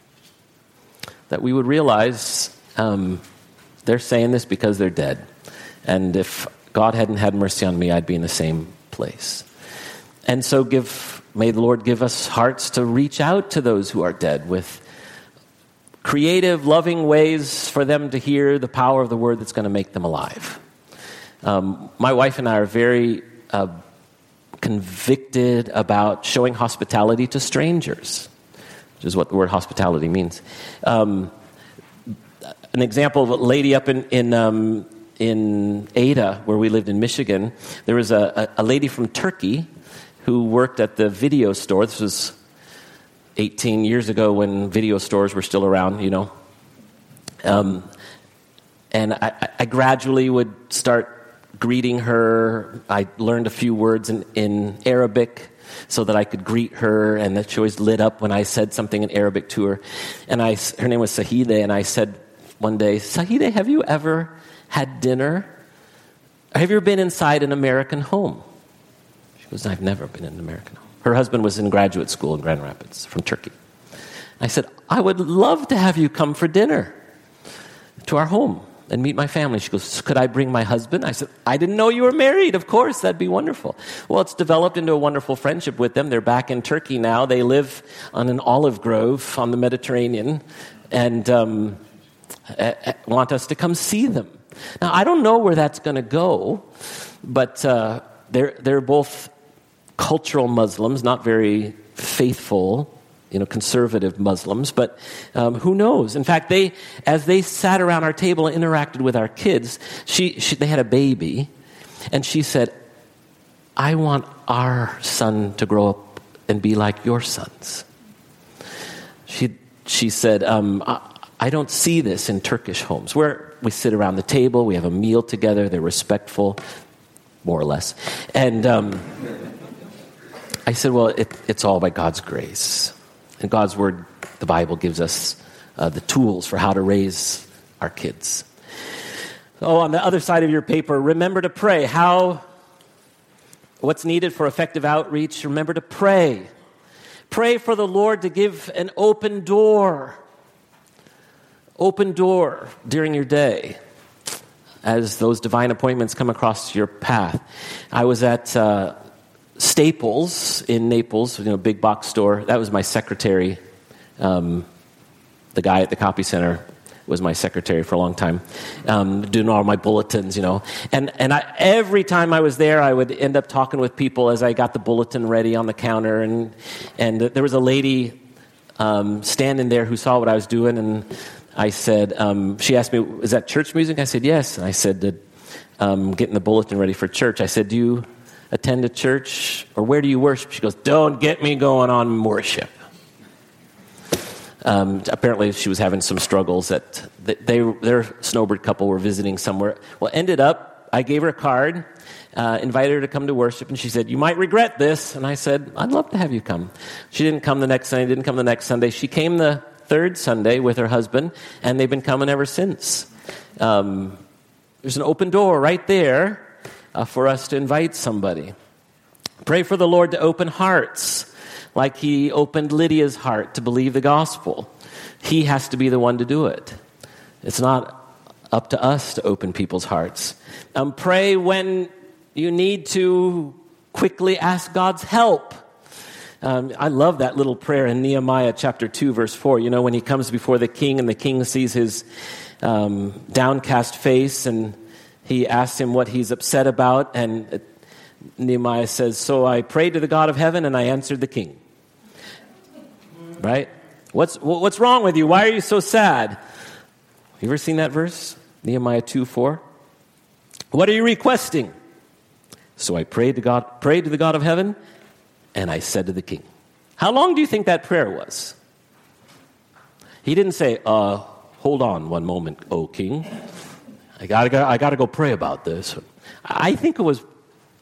That we would realize um, they're saying this because they're dead. And if God hadn't had mercy on me, I'd be in the same place. And so give, may the Lord give us hearts to reach out to those who are dead with creative, loving ways for them to hear the power of the word that's going to make them alive. Um, my wife and I are very uh, convicted about showing hospitality to strangers, which is what the word hospitality means. Um, an example of a lady up in, in um, In Ada, where we lived in Michigan, there was a, a, a lady from Turkey who worked at the video store. This was eighteen years ago when video stores were still around, you know. Um, and I, I gradually would start greeting her. I learned a few words in, in Arabic so that I could greet her, and that she always lit up when I said something in Arabic to her. And I, her name was Sahide, and I said one day, Sahide, have you ever had dinner? Have you ever been inside an American home? She goes, I've never been in an American home. Her husband was in graduate school in Grand Rapids from Turkey. I said, I would love to have you come for dinner to our home and meet my family. She goes, could I bring my husband? I said, I didn't know you were married. Of course, that'd be wonderful. Well, it's developed into a wonderful friendship with them. They're back in Turkey now. They live on an olive grove on the Mediterranean and um, want us to come see them. Now, I don't know where that's going to go, but uh, they're they're both cultural Muslims, not very faithful, you know, conservative Muslims, but um, who knows? In fact, they, as they sat around our table and interacted with our kids, she, she they had a baby, and she said, I want our son to grow up and be like your sons. She, she said, um, I, I don't see this in Turkish homes, where we sit around the table, we have a meal together, they're respectful, more or less. And um, I said, well, it, it's all by God's grace. And God's word, the Bible, gives us uh, the tools for how to raise our kids. So on the other side of your paper, remember to pray. How, what's needed for effective outreach? Remember to pray. Pray for the Lord to give an open door. Open door during your day as those divine appointments come across your path. I was at uh, Staples in Naples, you know, big box store. That was my secretary. Um, the guy at the copy center was my secretary for a long time, um, doing all my bulletins, you know. And and I, every time I was there, I would end up talking with people as I got the bulletin ready on the counter. And and there was a lady um, standing there who saw what I was doing, and I said, um, she asked me, is that church music? I said, yes. And I said, um, getting the bulletin ready for church. I said, do you attend a church, or where do you worship? She goes, don't get me going on worship. Um, apparently she was having some struggles that they, their snowbird couple were visiting somewhere. Well, ended up, I gave her a card, uh, invited her to come to worship, and she said, you might regret this. And I said, I'd love to have you come. She didn't come the next Sunday, didn't come the next Sunday. She came the third Sunday with her husband, and they've been coming ever since. Um, there's an open door right there uh, for us to invite somebody. Pray for the Lord to open hearts, like he opened Lydia's heart to believe the gospel. He has to be the one to do it. It's not up to us to open people's hearts. Um, pray when you need to quickly ask God's help. Um, I love that little prayer in Nehemiah chapter two, verse four. You know, when he comes before the king and the king sees his um, downcast face and he asks him what he's upset about. And Nehemiah says, so I prayed to the God of heaven and I answered the king. Right? What's what's wrong with you? Why are you so sad? You ever seen that verse? Nehemiah two, four. What are you requesting? So I prayed to God, prayed to the God of heaven, and I said to the king. How long do you think that prayer was? He didn't say, uh, hold on one moment, O king. I gotta go, I gotta go pray about this. I think it was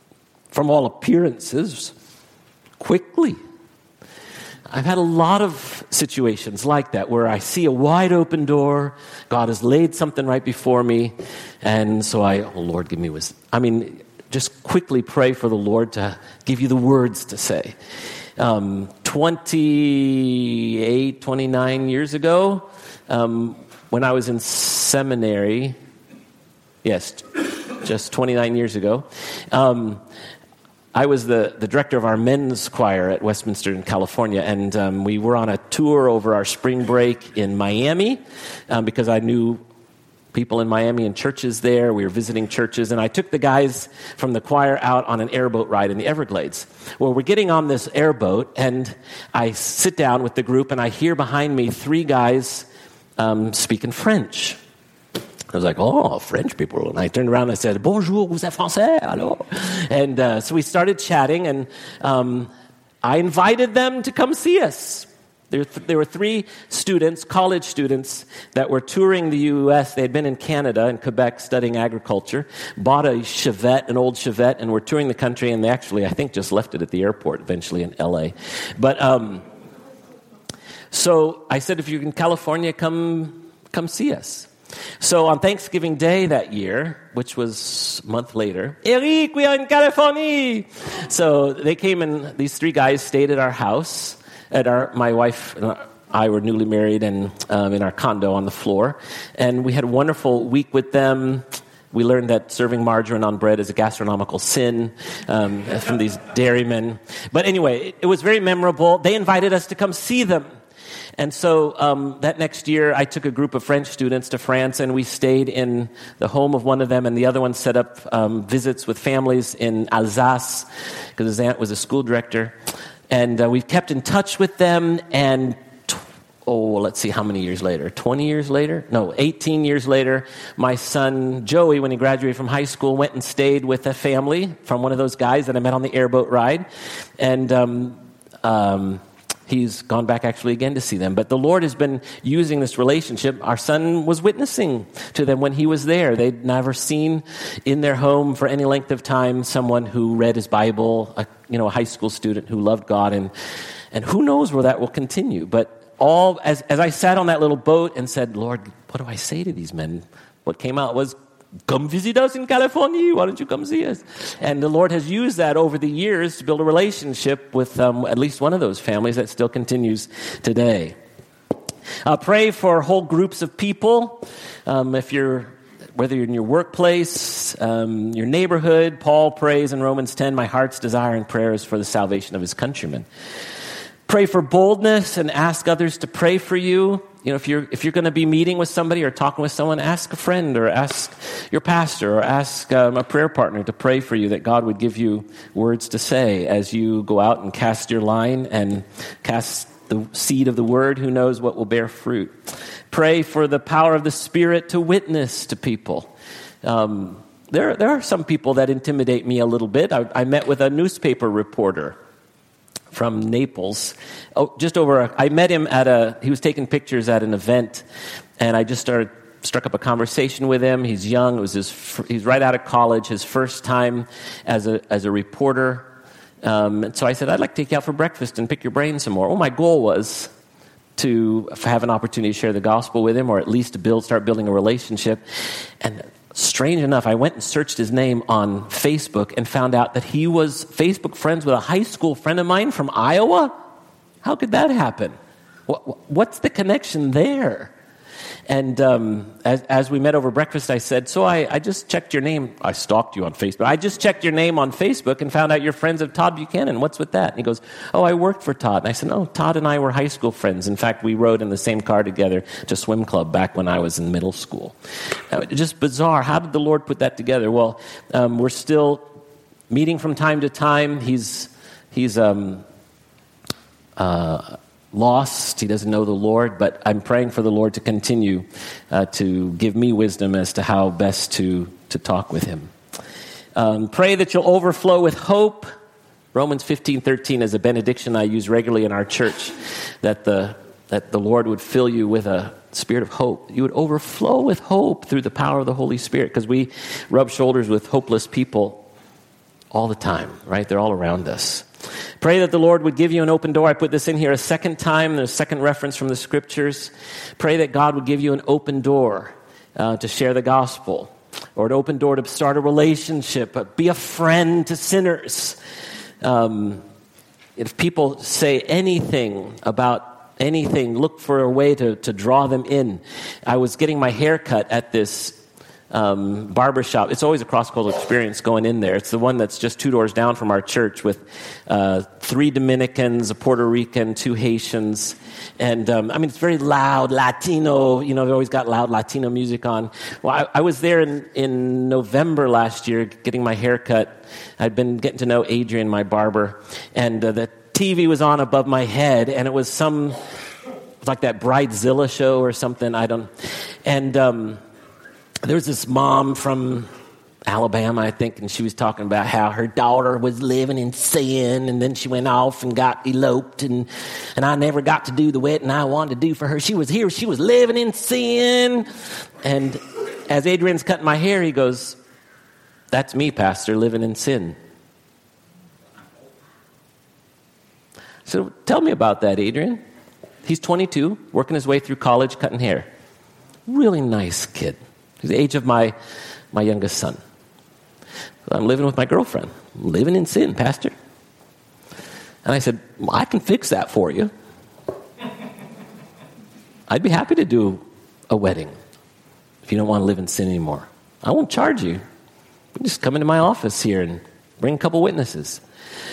from all appearances, quickly. I've had a lot of situations like that where I see a wide open door, God has laid something right before me, and so I, oh Lord, give me wisdom. I mean, just quickly pray for the Lord to give you the words to say. Um, twenty-eight, twenty-nine years ago, um, when I was in seminary, yes, just twenty-nine years ago, um, I was the, the director of our men's choir at Westminster in California, and um, we were on a tour over our spring break in Miami um, because I knew people in Miami and churches there. We were visiting churches, and I took the guys from the choir out on an airboat ride in the Everglades. Well, we're getting on this airboat, and I sit down with the group, and I hear behind me three guys um, speaking French. I was like, oh, French people. And I turned around and I said, bonjour, vous êtes français, alors? And uh, so we started chatting, and um, I invited them to come see us. There, th- there were three students, college students, that were touring the U S. They had been in Canada and Quebec studying agriculture, bought a Chevette, an old Chevette, and were touring the country, and they actually, I think, just left it at the airport eventually in L A. But um, so I said, if you're in California, come come see us. So on Thanksgiving Day that year, which was a month later, Eric, we are in California. So they came, and these three guys stayed at our house. At our, my wife and I were newly married, and um, in our condo on the floor. And we had a wonderful week with them. We learned that serving margarine on bread is a gastronomical sin um, from these dairymen. But anyway, it, it was very memorable. They invited us to come see them. And so um, that next year, I took a group of French students to France, and we stayed in the home of one of them, and the other one set up um, visits with families in Alsace, because his aunt was a school director. And uh, we've kept in touch with them, and t- oh, let's see, how many years later? twenty years later? No, eighteen years later, my son Joey, when he graduated from high school, went and stayed with a family from one of those guys that I met on the airboat ride. And um, um, he's gone back actually again to see them. But the Lord has been using this relationship. Our son was witnessing to them when he was there. They'd never seen in their home for any length of time someone who read his Bible, a, you know, a high school student who loved God. And, and who knows where that will continue. But all as, as I sat on that little boat and said, Lord, what do I say to these men? What came out was, come visit us in California. Why don't you come see us? And the Lord has used that over the years to build a relationship with um, at least one of those families that still continues today. Uh, pray for whole groups of people. Um, if you're, whether you're in your workplace, um, your neighborhood, Paul prays in Romans ten, my heart's desire and prayer is for the salvation of his countrymen. Pray for boldness and ask others to pray for you. You know, if you're if you're going to be meeting with somebody or talking with someone, ask a friend or ask your pastor or ask um, a prayer partner to pray for you, that God would give you words to say as you go out and cast your line and cast the seed of the word. Who knows what will bear fruit? Pray for the power of the Spirit to witness to people. Um, there, there are some people that intimidate me a little bit. I, I met with a newspaper reporter from Naples. Oh, just over, a, I met him at a, he was taking pictures at an event, and I just started, struck up a conversation with him. He's young. It was his, he's right out of college, his first time as a, as a reporter. Um, and so I said, I'd like to take you out for breakfast and pick your brain some more. Well, my goal was to have an opportunity to share the gospel with him, or at least to build, start building a relationship. And strange enough, I went and searched his name on Facebook and found out that he was Facebook friends with a high school friend of mine from Iowa. How could that happen? What, what's the connection there? And um, as, as we met over breakfast, I said, so I, I just checked your name. I stalked you on Facebook. I just checked your name on Facebook and found out you're friends of Todd Buchanan. What's with that? And he goes, oh, I worked for Todd. And I said, no, Todd and I were high school friends. In fact, we rode in the same car together to swim club back when I was in middle school. Now, just bizarre. How did the Lord put that together? Well, um, we're still meeting from time to time. He's, he's, um, uh, lost. He doesn't know the Lord, but I'm praying for the Lord to continue uh, to give me wisdom as to how best to, to talk with him. Um, pray that you'll overflow with hope. Romans fifteen thirteen is a benediction I use regularly in our church, that the that the Lord would fill you with a spirit of hope. You would overflow with hope through the power of the Holy Spirit, because we rub shoulders with hopeless people all the time, right? They're all around us. Pray that the Lord would give you an open door. I put this in here a second time. There's a second reference from the scriptures. Pray that God would give you an open door uh, to share the gospel, or an open door to start a relationship, but be a friend to sinners. Um, if people say anything about anything, look for a way to, to draw them in. I was getting my hair cut at this um, barbershop. It's always a cross-cultural experience going in there. It's the one that's just two doors down from our church, with uh, three Dominicans, a Puerto Rican, two Haitians. And, um, I mean, it's very loud, Latino. You know, they've always got loud Latino music on. Well, I, I was there in, in November last year getting my hair cut. I'd been getting to know Adrian, my barber, and uh, the T V was on above my head, and it was some, like that Bridezilla show or something, I don't, and um, there was this mom from Alabama, I think, and she was talking about how her daughter was living in sin, and then she went off and got eloped, and, and I never got to do the wedding I wanted to do for her. She was here, she was living in sin. And as Adrian's cutting my hair, he goes, "That's me, Pastor, living in sin." So tell me about that, Adrian. He's twenty-two, working his way through college, cutting hair. Really nice kid. He's the age of my, my youngest son. I'm living with my girlfriend. I'm living in sin, Pastor. And I said, well, I can fix that for you. I'd be happy to do a wedding if you don't want to live in sin anymore. I won't charge you. You can just come into my office here and bring a couple witnesses.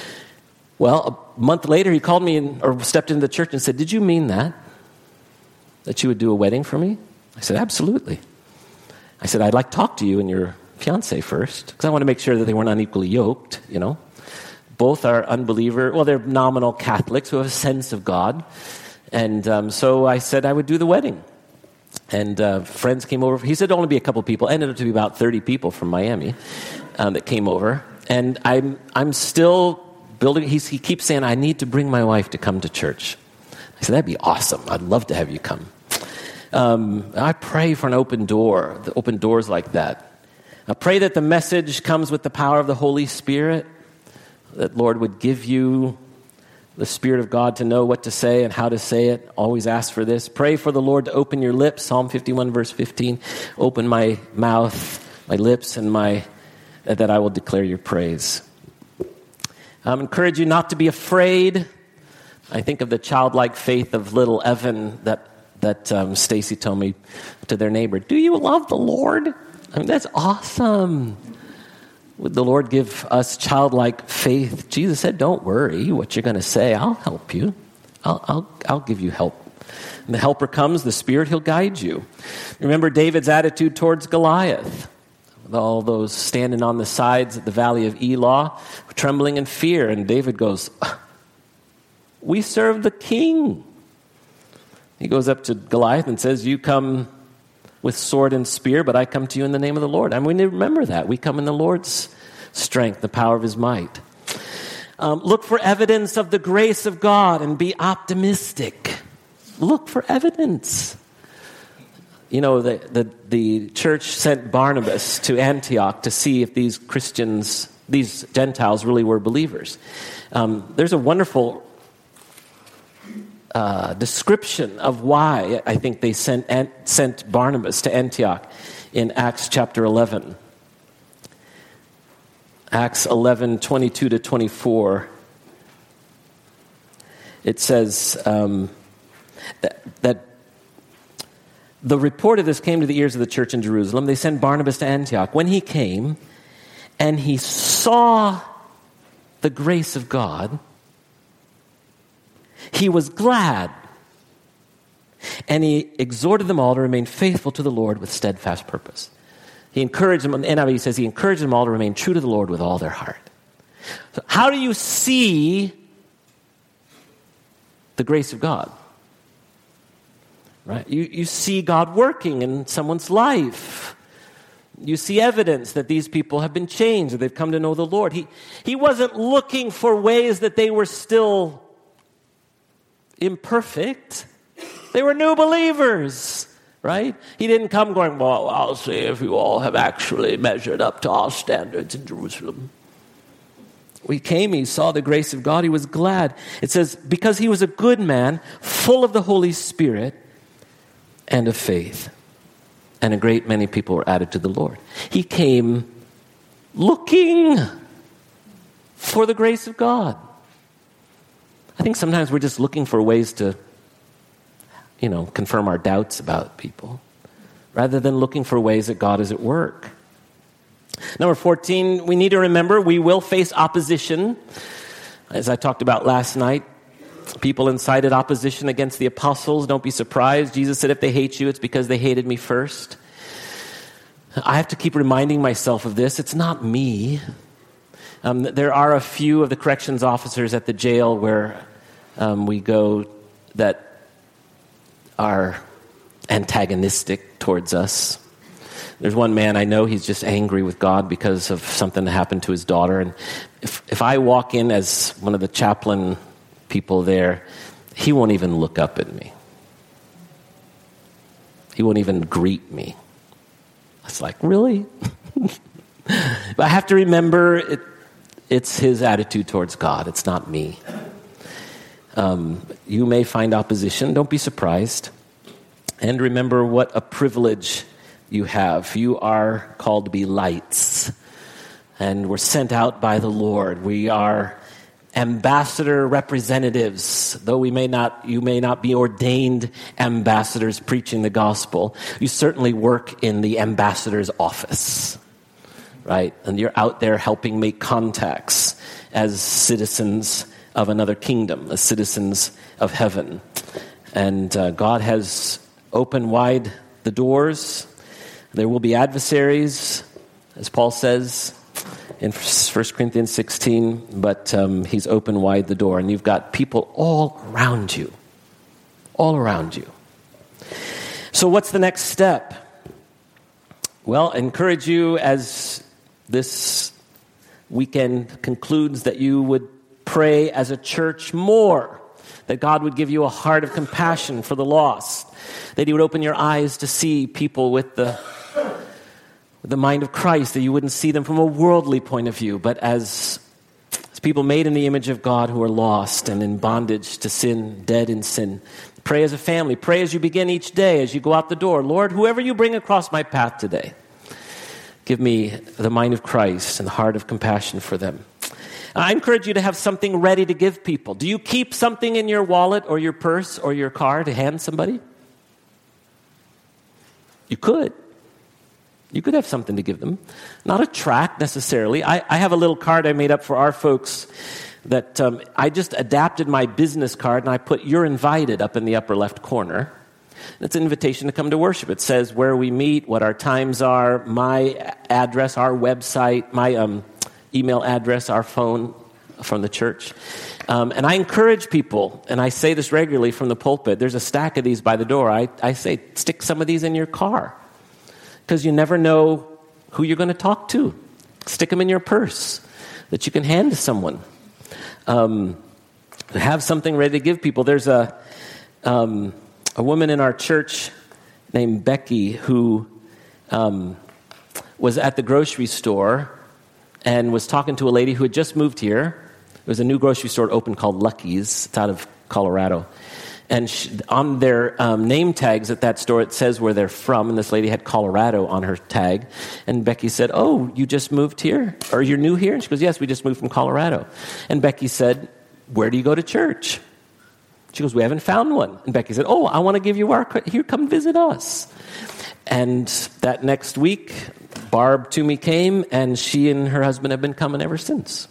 Well, a month later, he called me in, or stepped into the church and said, "Did you mean that? That you would do a wedding for me?" I said, "Absolutely." I said, "I'd like to talk to you and your fiance first, because I want to make sure that they weren't unequally yoked, you know. Both are unbeliever. Well, they're nominal Catholics who have a sense of God." And um, so I said I would do the wedding. And uh, friends came over. He said only be a couple people. Ended up to be about thirty people from Miami um, that came over. And I'm I'm still building. He's, he keeps saying, "I need to bring my wife to come to church." I said, "That'd be awesome. I'd love to have you come." Um, I pray for an open door, the open doors like that. I pray that the message comes with the power of the Holy Spirit, that Lord would give you the Spirit of God to know what to say and how to say it. Always ask for this. Pray for the Lord to open your lips. Psalm fifty-one, verse fifteen. Open my mouth, my lips, and my that I will declare your praise. I um, encourage you not to be afraid. I think of the childlike faith of little Evan that that um, Stacy told me to their neighbor. "Do you love the Lord?" I mean, that's awesome. Would the Lord give us childlike faith? Jesus said, "Don't worry what you're going to say. I'll help you. I'll, I'll, I'll give you help." And the helper comes, the Spirit, he'll guide you. Remember David's attitude towards Goliath. All those standing on the sides at the valley of Elah, trembling in fear. And David goes, "We serve the king." He goes up to Goliath and says, "You come with sword and spear, but I come to you in the name of the Lord." I mean, we need to remember that. We come in the Lord's strength, the power of his might. Um, look for evidence of the grace of God and be optimistic. Look for evidence. You know, the, the, the church sent Barnabas to Antioch to see if these Christians, these Gentiles really were believers. Um, there's a wonderful Uh, description of why I think they sent sent Barnabas to Antioch in Acts chapter eleven. Acts eleven, twenty-two to twenty-four. It says um, that, that the report of this came to the ears of the church in Jerusalem. They sent Barnabas to Antioch. When he came and he saw the grace of God, he was glad, and he exhorted them all to remain faithful to the Lord with steadfast purpose. He encouraged them, and N I V says he encouraged them all to remain true to the Lord with all their heart. So how do you see the grace of God? Right? You, you see God working in someone's life. You see evidence that these people have been changed, that they've come to know the Lord. He, he wasn't looking for ways that they were still imperfect. They were new believers, right? He didn't come going, "Well, I'll see if you all have actually measured up to our standards in Jerusalem." He came, he saw the grace of God, he was glad. It says, because he was a good man, full of the Holy Spirit and of faith. And a great many people were added to the Lord. He came looking for the grace of God. I think sometimes we're just looking for ways to, you know, confirm our doubts about people, rather than looking for ways that God is at work. Number fourteen, we need to remember we will face opposition. As I talked about last night, people incited opposition against the apostles. Don't be surprised. Jesus said, if they hate you, it's because they hated me first. I have to keep reminding myself of this. It's not me. Um, there are a few of the corrections officers at the jail where um, we go that are antagonistic towards us. There's one man I know, he's just angry with God because of something that happened to his daughter. And if, if I walk in as one of the chaplain people there, he won't even look up at me. He won't even greet me. It's like, really? But I have to remember it, it's his attitude towards God. It's not me. Um, you may find opposition. Don't be surprised. And remember what a privilege you have. You are called to be lights. And we're sent out by the Lord. We are ambassador representatives. Though we may not, you may not be ordained ambassadors preaching the gospel, you certainly work in the ambassador's office, right? And you're out there helping make contacts as citizens of another kingdom, as citizens of heaven. And uh, God has opened wide the doors. There will be adversaries, as Paul says in First Corinthians sixteen, but um, he's opened wide the door, and you've got people all around you, all around you. So what's the next step? Well, I encourage you as this weekend concludes that you would pray as a church more, that God would give you a heart of compassion for the lost, that he would open your eyes to see people with the the mind of Christ, that you wouldn't see them from a worldly point of view, but as, as people made in the image of God who are lost and in bondage to sin, dead in sin. Pray as a family. Pray as you begin each day, as you go out the door. Lord, whoever you bring across my path today, give me the mind of Christ and the heart of compassion for them. I encourage you to have something ready to give people. Do you keep something in your wallet or your purse or your car to hand somebody? You could. You could have something to give them. Not a tract necessarily. I, I have a little card I made up for our folks that um, I just adapted my business card and I put "You're invited" up in the upper left corner. It's an invitation to come to worship. It says where we meet, what our times are, my address, our website, my um, email address, our phone from the church. Um, and I encourage people, and I say this regularly from the pulpit, there's a stack of these by the door. I, I say, stick some of these in your car, because you never know who you're going to talk to. Stick them in your purse that you can hand to someone. Um, have something ready to give people. There's a um, a woman in our church named Becky who um, was at the grocery store and was talking to a lady who had just moved here. It was a new grocery store opened called Lucky's. It's out of Colorado. And she, on their um, name tags at that store, it says where they're from. And this lady had Colorado on her tag. And Becky said, "Oh, you just moved here? Or you're new here?" And she goes, "Yes, we just moved from Colorado." And Becky said, "Where do you go to church?" She goes, "We haven't found one." And Becky said, "Oh, I want to give you our, here, come visit us." And that next week, Barb Toomey came, and she and her husband have been coming ever since.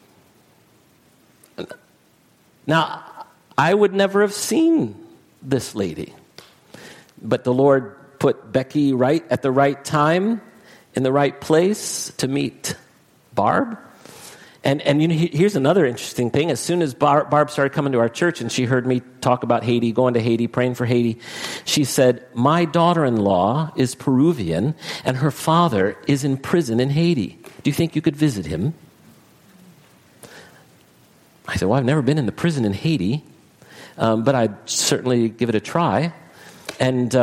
Now, I would never have seen this lady, but the Lord put Becky right at the right time, in the right place to meet Barb. And and you know, here's another interesting thing. As soon as Barb, Barb started coming to our church and she heard me talk about Haiti, going to Haiti, praying for Haiti, she said, "My daughter-in-law is Peruvian and her father is in prison in Haiti. Do you think you could visit him?" I said, "Well, I've never been in the prison in Haiti. Um, but I'd certainly give it a try." And um,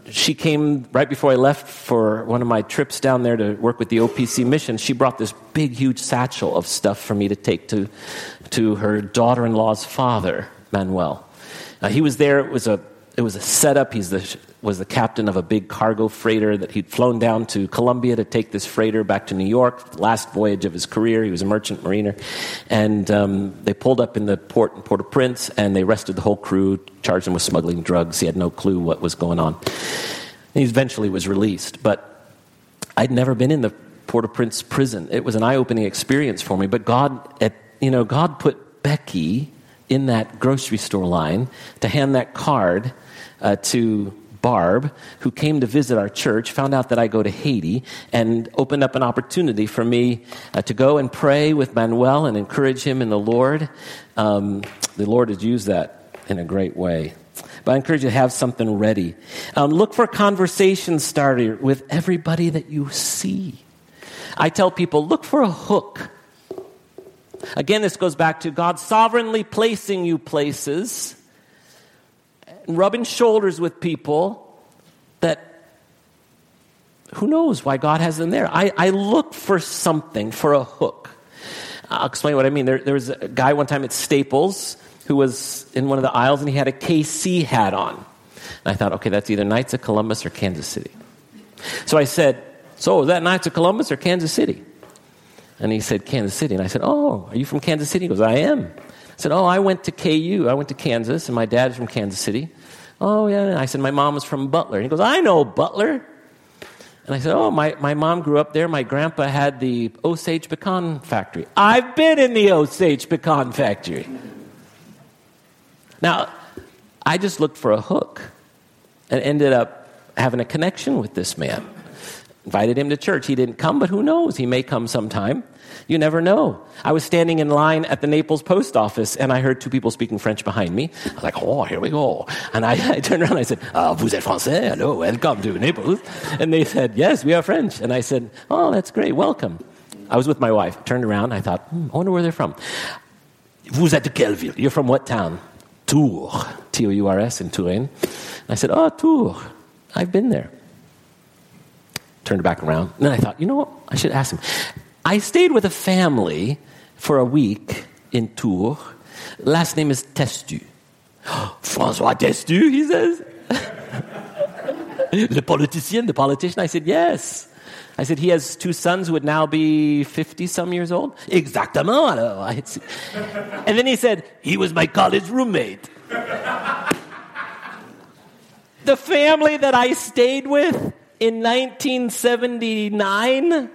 she came right before I left for one of my trips down there to work with the O P C mission. She brought this big, huge satchel of stuff for me to take to, to her daughter-in-law's father, Manuel. Uh, he was there. It was a it was a setup. He's the was the captain of a big cargo freighter that he'd flown down to Colombia to take this freighter back to New York. Last voyage of his career. He was a merchant mariner, and um, they pulled up in the port in Port-au-Prince, and they arrested the whole crew, charged him with smuggling drugs. He had no clue what was going on. And he eventually was released, but I'd never been in the Port-au-Prince prison. It was an eye-opening experience for me. But God, at, you know, God put Becky in that grocery store line to hand that card uh, to Barb, who came to visit our church, found out that I go to Haiti, and opened up an opportunity for me uh, to go and pray with Manuel and encourage him in the Lord. Um, the Lord has used that in a great way. But I encourage you to have something ready. Um, look for a conversation starter with everybody that you see. I tell people, look for a hook. Again, this goes back to God sovereignly placing you places, and rubbing shoulders with people that, who knows why God has them there. I, I look for something, for a hook. I'll explain what I mean. There, there was a guy one time at Staples who was in one of the aisles, and he had a K C hat on. And I thought, okay, that's either Knights of Columbus or Kansas City. So I said, so is that Knights of Columbus or Kansas City? And he said, Kansas City. And I said, oh, are you from Kansas City? He goes, I am. I said, oh, I went to K U. I went to Kansas, and my dad's from Kansas City. Oh, yeah. And I said, my mom was from Butler. And he goes, I know Butler. And I said, oh, my, my mom grew up there. My grandpa had the Osage pecan factory. I've been in the Osage pecan factory. Now, I just looked for a hook and ended up having a connection with this man. Invited him to church. He didn't come, but who knows? He may come sometime. You never know. I was standing in line at the Naples post office, and I heard two people speaking French behind me. I was like, oh, here we go. And I, I turned around and I said, ah, vous êtes français? Hello, welcome to Naples. And they said, yes, we are French. And I said, oh, that's great, welcome. I was with my wife. Turned around, I thought, hmm, I wonder where they're from. Vous êtes de quelle ville? You're from what town? Tours. T O U R S in Touraine. I said, oh, Tours. I've been there. Turned back around. And then I thought, you know what? I should ask him. I stayed with a family for a week in Tours. Last name is Testu. François Testu, he says. Le politicien, the politician. I said, yes. I said, he has two sons who would now be fifty-some years old. Exactement. Alors. And then he said, he was my college roommate. The family that I stayed with in nineteen seventy-nine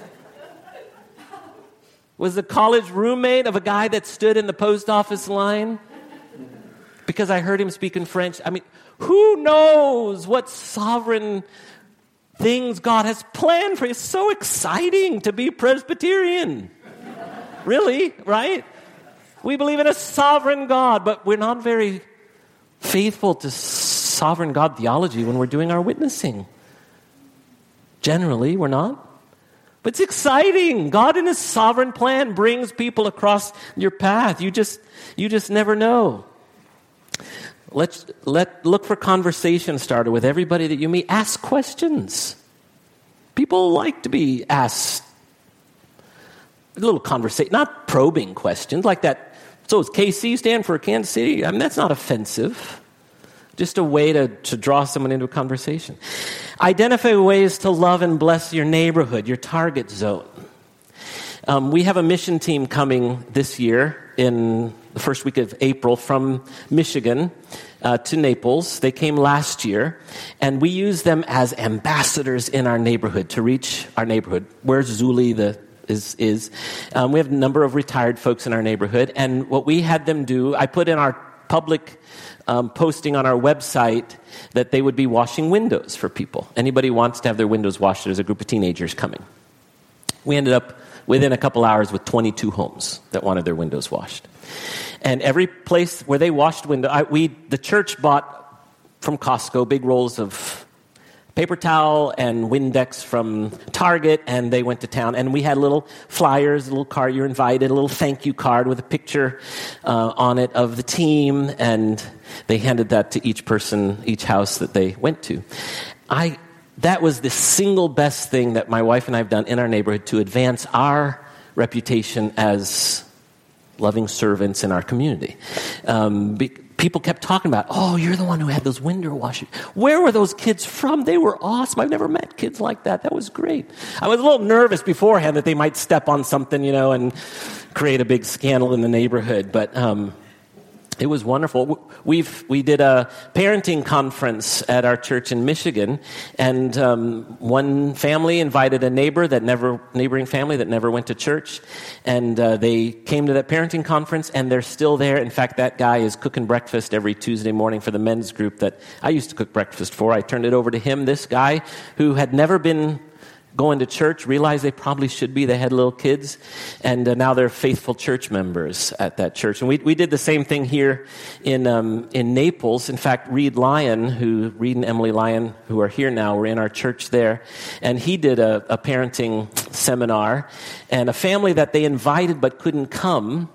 was the college roommate of a guy that stood in the post office line because I heard him speak in French. I mean, who knows what sovereign things God has planned for you. It's so exciting to be Presbyterian. Really, right? We believe in a sovereign God, but we're not very faithful to sovereign God theology when we're doing our witnessing. Generally, we're not. But it's exciting. God in His sovereign plan brings people across your path. You just, you just never know. Let's let look for conversation starter with everybody that you meet. Ask questions. People like to be asked a little conversation, not probing questions like that. So does K C stand for Kansas City? I mean, that's not offensive. Just a way to, to draw someone into a conversation. Identify ways to love and bless your neighborhood, your target zone. Um, we have a mission team coming this year in the first week of April from Michigan uh, to Naples. They came last year, and we use them as ambassadors in our neighborhood to reach our neighborhood. Where's Zuli the is is? Um, we have a number of retired folks in our neighborhood, and what we had them do, I put in our public um, posting on our website that they would be washing windows for people. Anybody wants to have their windows washed, there's a group of teenagers coming. We ended up within a couple hours with twenty-two homes that wanted their windows washed. And every place where they washed windows, I, we the church bought from Costco big rolls of paper towel and Windex from Target, and they went to town. And we had little flyers, a little card, you're invited, a little thank you card with a picture uh, on it of the team, and they handed that to each person, each house that they went to. I that was the single best thing that my wife and I have done in our neighborhood to advance our reputation as loving servants in our community. Um, be, people kept talking about, oh, you're the one who had those window washers. Where were those kids from? They were awesome. I've never met kids like that. That was great. I was a little nervous beforehand that they might step on something, you know, and create a big scandal in the neighborhood. But um, it was wonderful. We've we did a parenting conference at our church in Michigan, and um, one family invited a neighbor that never neighboring family that never went to church, and uh, they came to that parenting conference, and they're still there. In fact, that guy is cooking breakfast every Tuesday morning for the men's group that I used to cook breakfast for. I turned it over to him. This guy who had never been going to church, realized they probably should be. They had little kids, and uh, now they're faithful church members at that church. And we we did the same thing here in um, in Naples. In fact, Reed Lyon, who Reed and Emily Lyon, who are here now, were in our church there, and he did a, a parenting seminar, and a family that they invited but couldn't come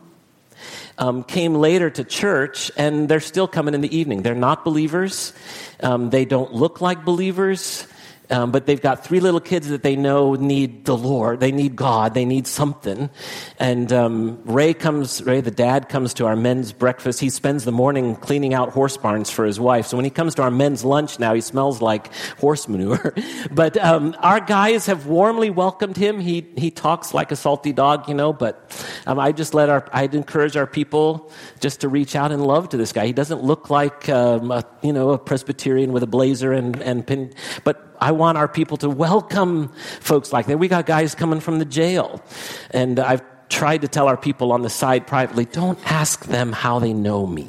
Um, came later to church, and they're still coming in the evening. They're not believers. Um, they don't look like believers. Um, but they've got three little kids that they know need the Lord. They need God. They need something. And um, Ray comes, Ray, the dad, comes to our men's breakfast. He spends the morning cleaning out horse barns for his wife. So when he comes to our men's lunch now, he smells like horse manure. But um, our guys have warmly welcomed him. He he talks like a salty dog, you know. But um, I just let our, I'd encourage our people just to reach out in love to this guy. He doesn't look like um, a, you know, a Presbyterian with a blazer and and pin, but I want our people to welcome folks like that. We got guys coming from the jail. And I've tried to tell our people on the side privately, don't ask them how they know me.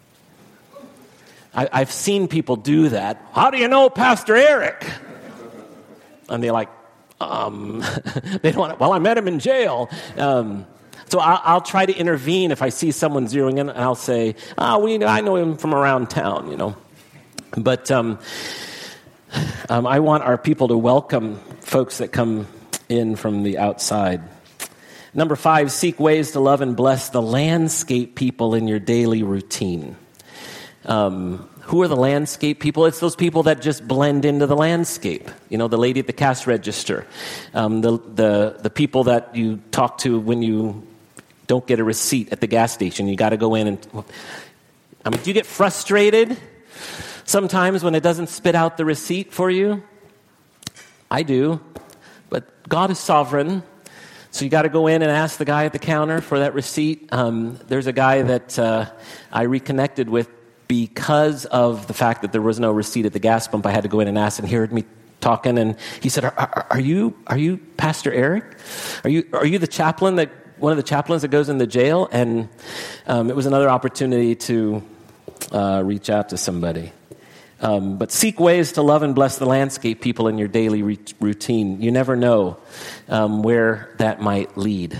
I, I've seen people do that. How do you know Pastor Eric? And they're like, um, they don't want to, well, I met him in jail. Um, so I'll, I'll try to intervene if I see someone zeroing in, and I'll say, oh, we, I know him from around town, you know. But, um, Um, I want our people to welcome folks that come in from the outside. Number five, seek ways to love and bless the landscape people in your daily routine. Um, who are the landscape people? It's those people that just blend into the landscape. You know, the lady at the cash register, um, the the the people that you talk to when you don't get a receipt at the gas station. You got to go in and. I mean, do you get frustrated sometimes when it doesn't spit out the receipt for you? I do. But God is sovereign. So you got to go in and ask the guy at the counter for that receipt. Um, there's a guy that uh, I reconnected with because of the fact that there was no receipt at the gas pump. I had to go in and ask, and he heard me talking, and he said, are, are, are you are you Pastor Eric? Are you are you the chaplain that one of the chaplains that goes in the jail? And um, it was another opportunity to uh, reach out to somebody. Um, but seek ways to love and bless the landscape people in your daily re- routine. You never know um, where that might lead.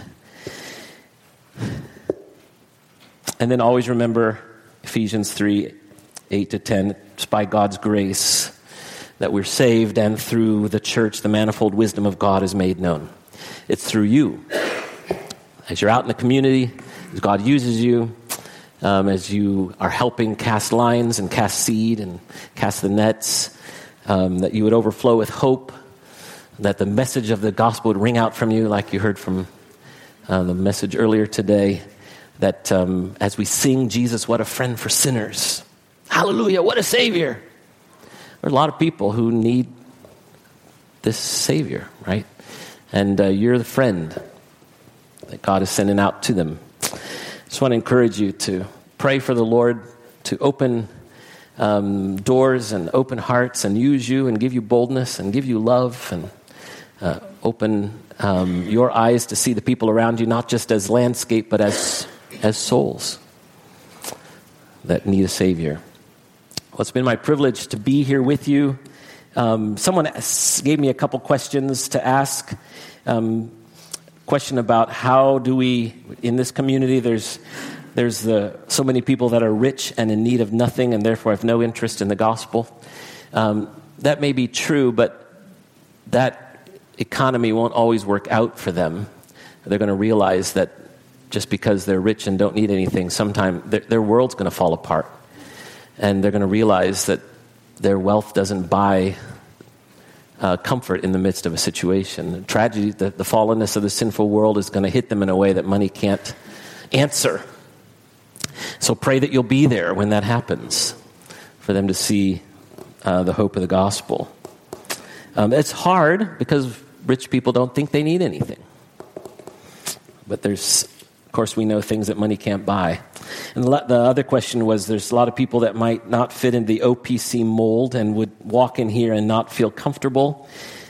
And then always remember Ephesians three, eight to ten. It's by God's grace that we're saved, and through the church, the manifold wisdom of God is made known. It's through you. As you're out in the community, as God uses you, Um, as you are helping cast lines and cast seed and cast the nets, um, that you would overflow with hope, that the message of the gospel would ring out from you like you heard from uh, the message earlier today, that um, as we sing Jesus, what a friend for sinners. Hallelujah, what a Savior. There are a lot of people who need this Savior, right? And uh, you're the friend that God is sending out to them. I just want to encourage you to pray for the Lord to open um, doors and open hearts and use you and give you boldness and give you love and uh, open um, your eyes to see the people around you, not just as landscape, but as as souls that need a Savior. Well, it's been my privilege to be here with you. Um, someone gave me a couple questions to ask. Um, question about how do we, in this community, there's there's the so many people that are rich and in need of nothing and therefore have no interest in the gospel. Um, that may be true, but that economy won't always work out for them. They're going to realize that just because they're rich and don't need anything, sometime their, their world's going to fall apart. And they're going to realize that their wealth doesn't buy uh, comfort in the midst of a situation. The tragedy, the, the fallenness of the sinful world is going to hit them in a way that money can't answer. So pray that you'll be there when that happens, for them to see uh, the hope of the gospel. Um, it's hard because rich people don't think they need anything. But there's, of course, we know things that money can't buy. And the other question was, there's a lot of people that might not fit in the O P C mold and would walk in here and not feel comfortable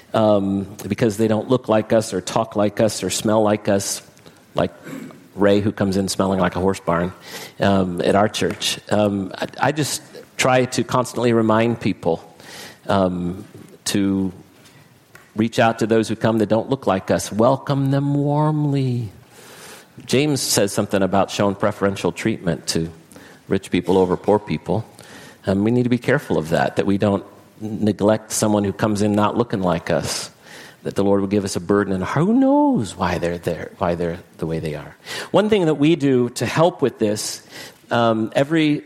um, because they don't look like us or talk like us or smell like us, like Ray, who comes in smelling like a horse barn um, at our church. Um, I, I just try to constantly remind people um, to reach out to those who come that don't look like us. Welcome them warmly. James says something about showing preferential treatment to rich people over poor people. Um, we need to be careful of that, that we don't neglect someone who comes in not looking like us, that the Lord will give us a burden, and who knows why they're there, why they're the way they are. One thing that we do to help with this, um, every,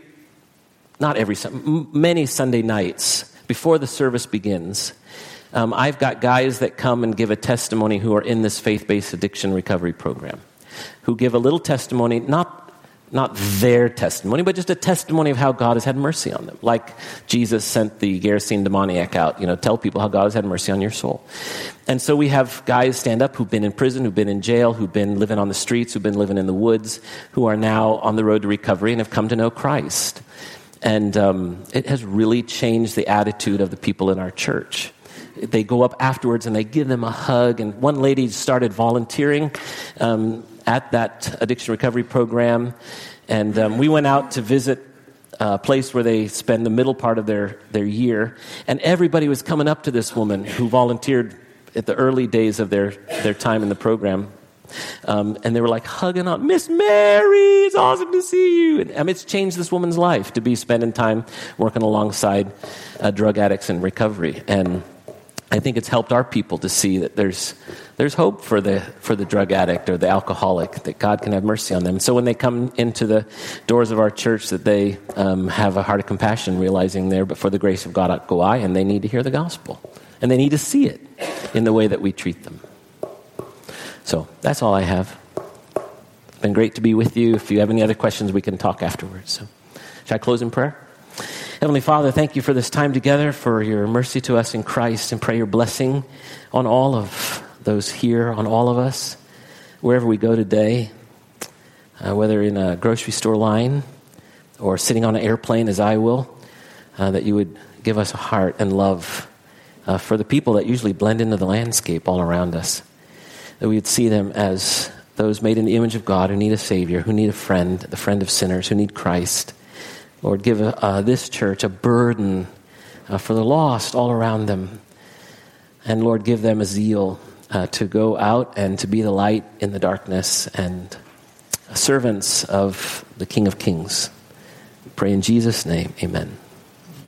not every, many Sunday nights before the service begins, um, I've got guys that come and give a testimony who are in this faith-based addiction recovery program, who give a little testimony, not not their testimony, but just a testimony of how God has had mercy on them. Like Jesus sent the Gerasene demoniac out, you know, tell people how God has had mercy on your soul. And so we have guys stand up who've been in prison, who've been in jail, who've been living on the streets, who've been living in the woods, who are now on the road to recovery and have come to know Christ. And um, it has really changed the attitude of the people in our church. They go up afterwards and they give them a hug. And one lady started volunteering um, at that addiction recovery program. And um, we went out to visit a place where they spend the middle part of their, their year. And everybody was coming up to this woman who volunteered at the early days of their, their time in the program. Um, and they were like hugging on, Miss Mary, it's awesome to see you. And, I mean, it's changed this woman's life to be spending time working alongside uh, drug addicts in recovery. And I think it's helped our people to see that there's there's hope for the for the drug addict or the alcoholic, that God can have mercy on them. So when they come into the doors of our church, that they um, have a heart of compassion, realizing there, but for the grace of God go I, and they need to hear the gospel. And they need to see it in the way that we treat them. So that's all I have. It's been great to be with you. If you have any other questions, we can talk afterwards. So, shall I close in prayer? Heavenly Father, thank you for this time together, for your mercy to us in Christ, and pray your blessing on all of those here, on all of us, wherever we go today, uh, whether in a grocery store line or sitting on an airplane as I will, uh, that you would give us a heart and love uh, for the people that usually blend into the landscape all around us, that we would see them as those made in the image of God who need a Savior, who need a friend, the friend of sinners, who need Christ. Lord, give uh, this church a burden uh, for the lost all around them. And Lord, give them a zeal uh, to go out and to be the light in the darkness and servants of the King of Kings. We pray in Jesus' name, amen.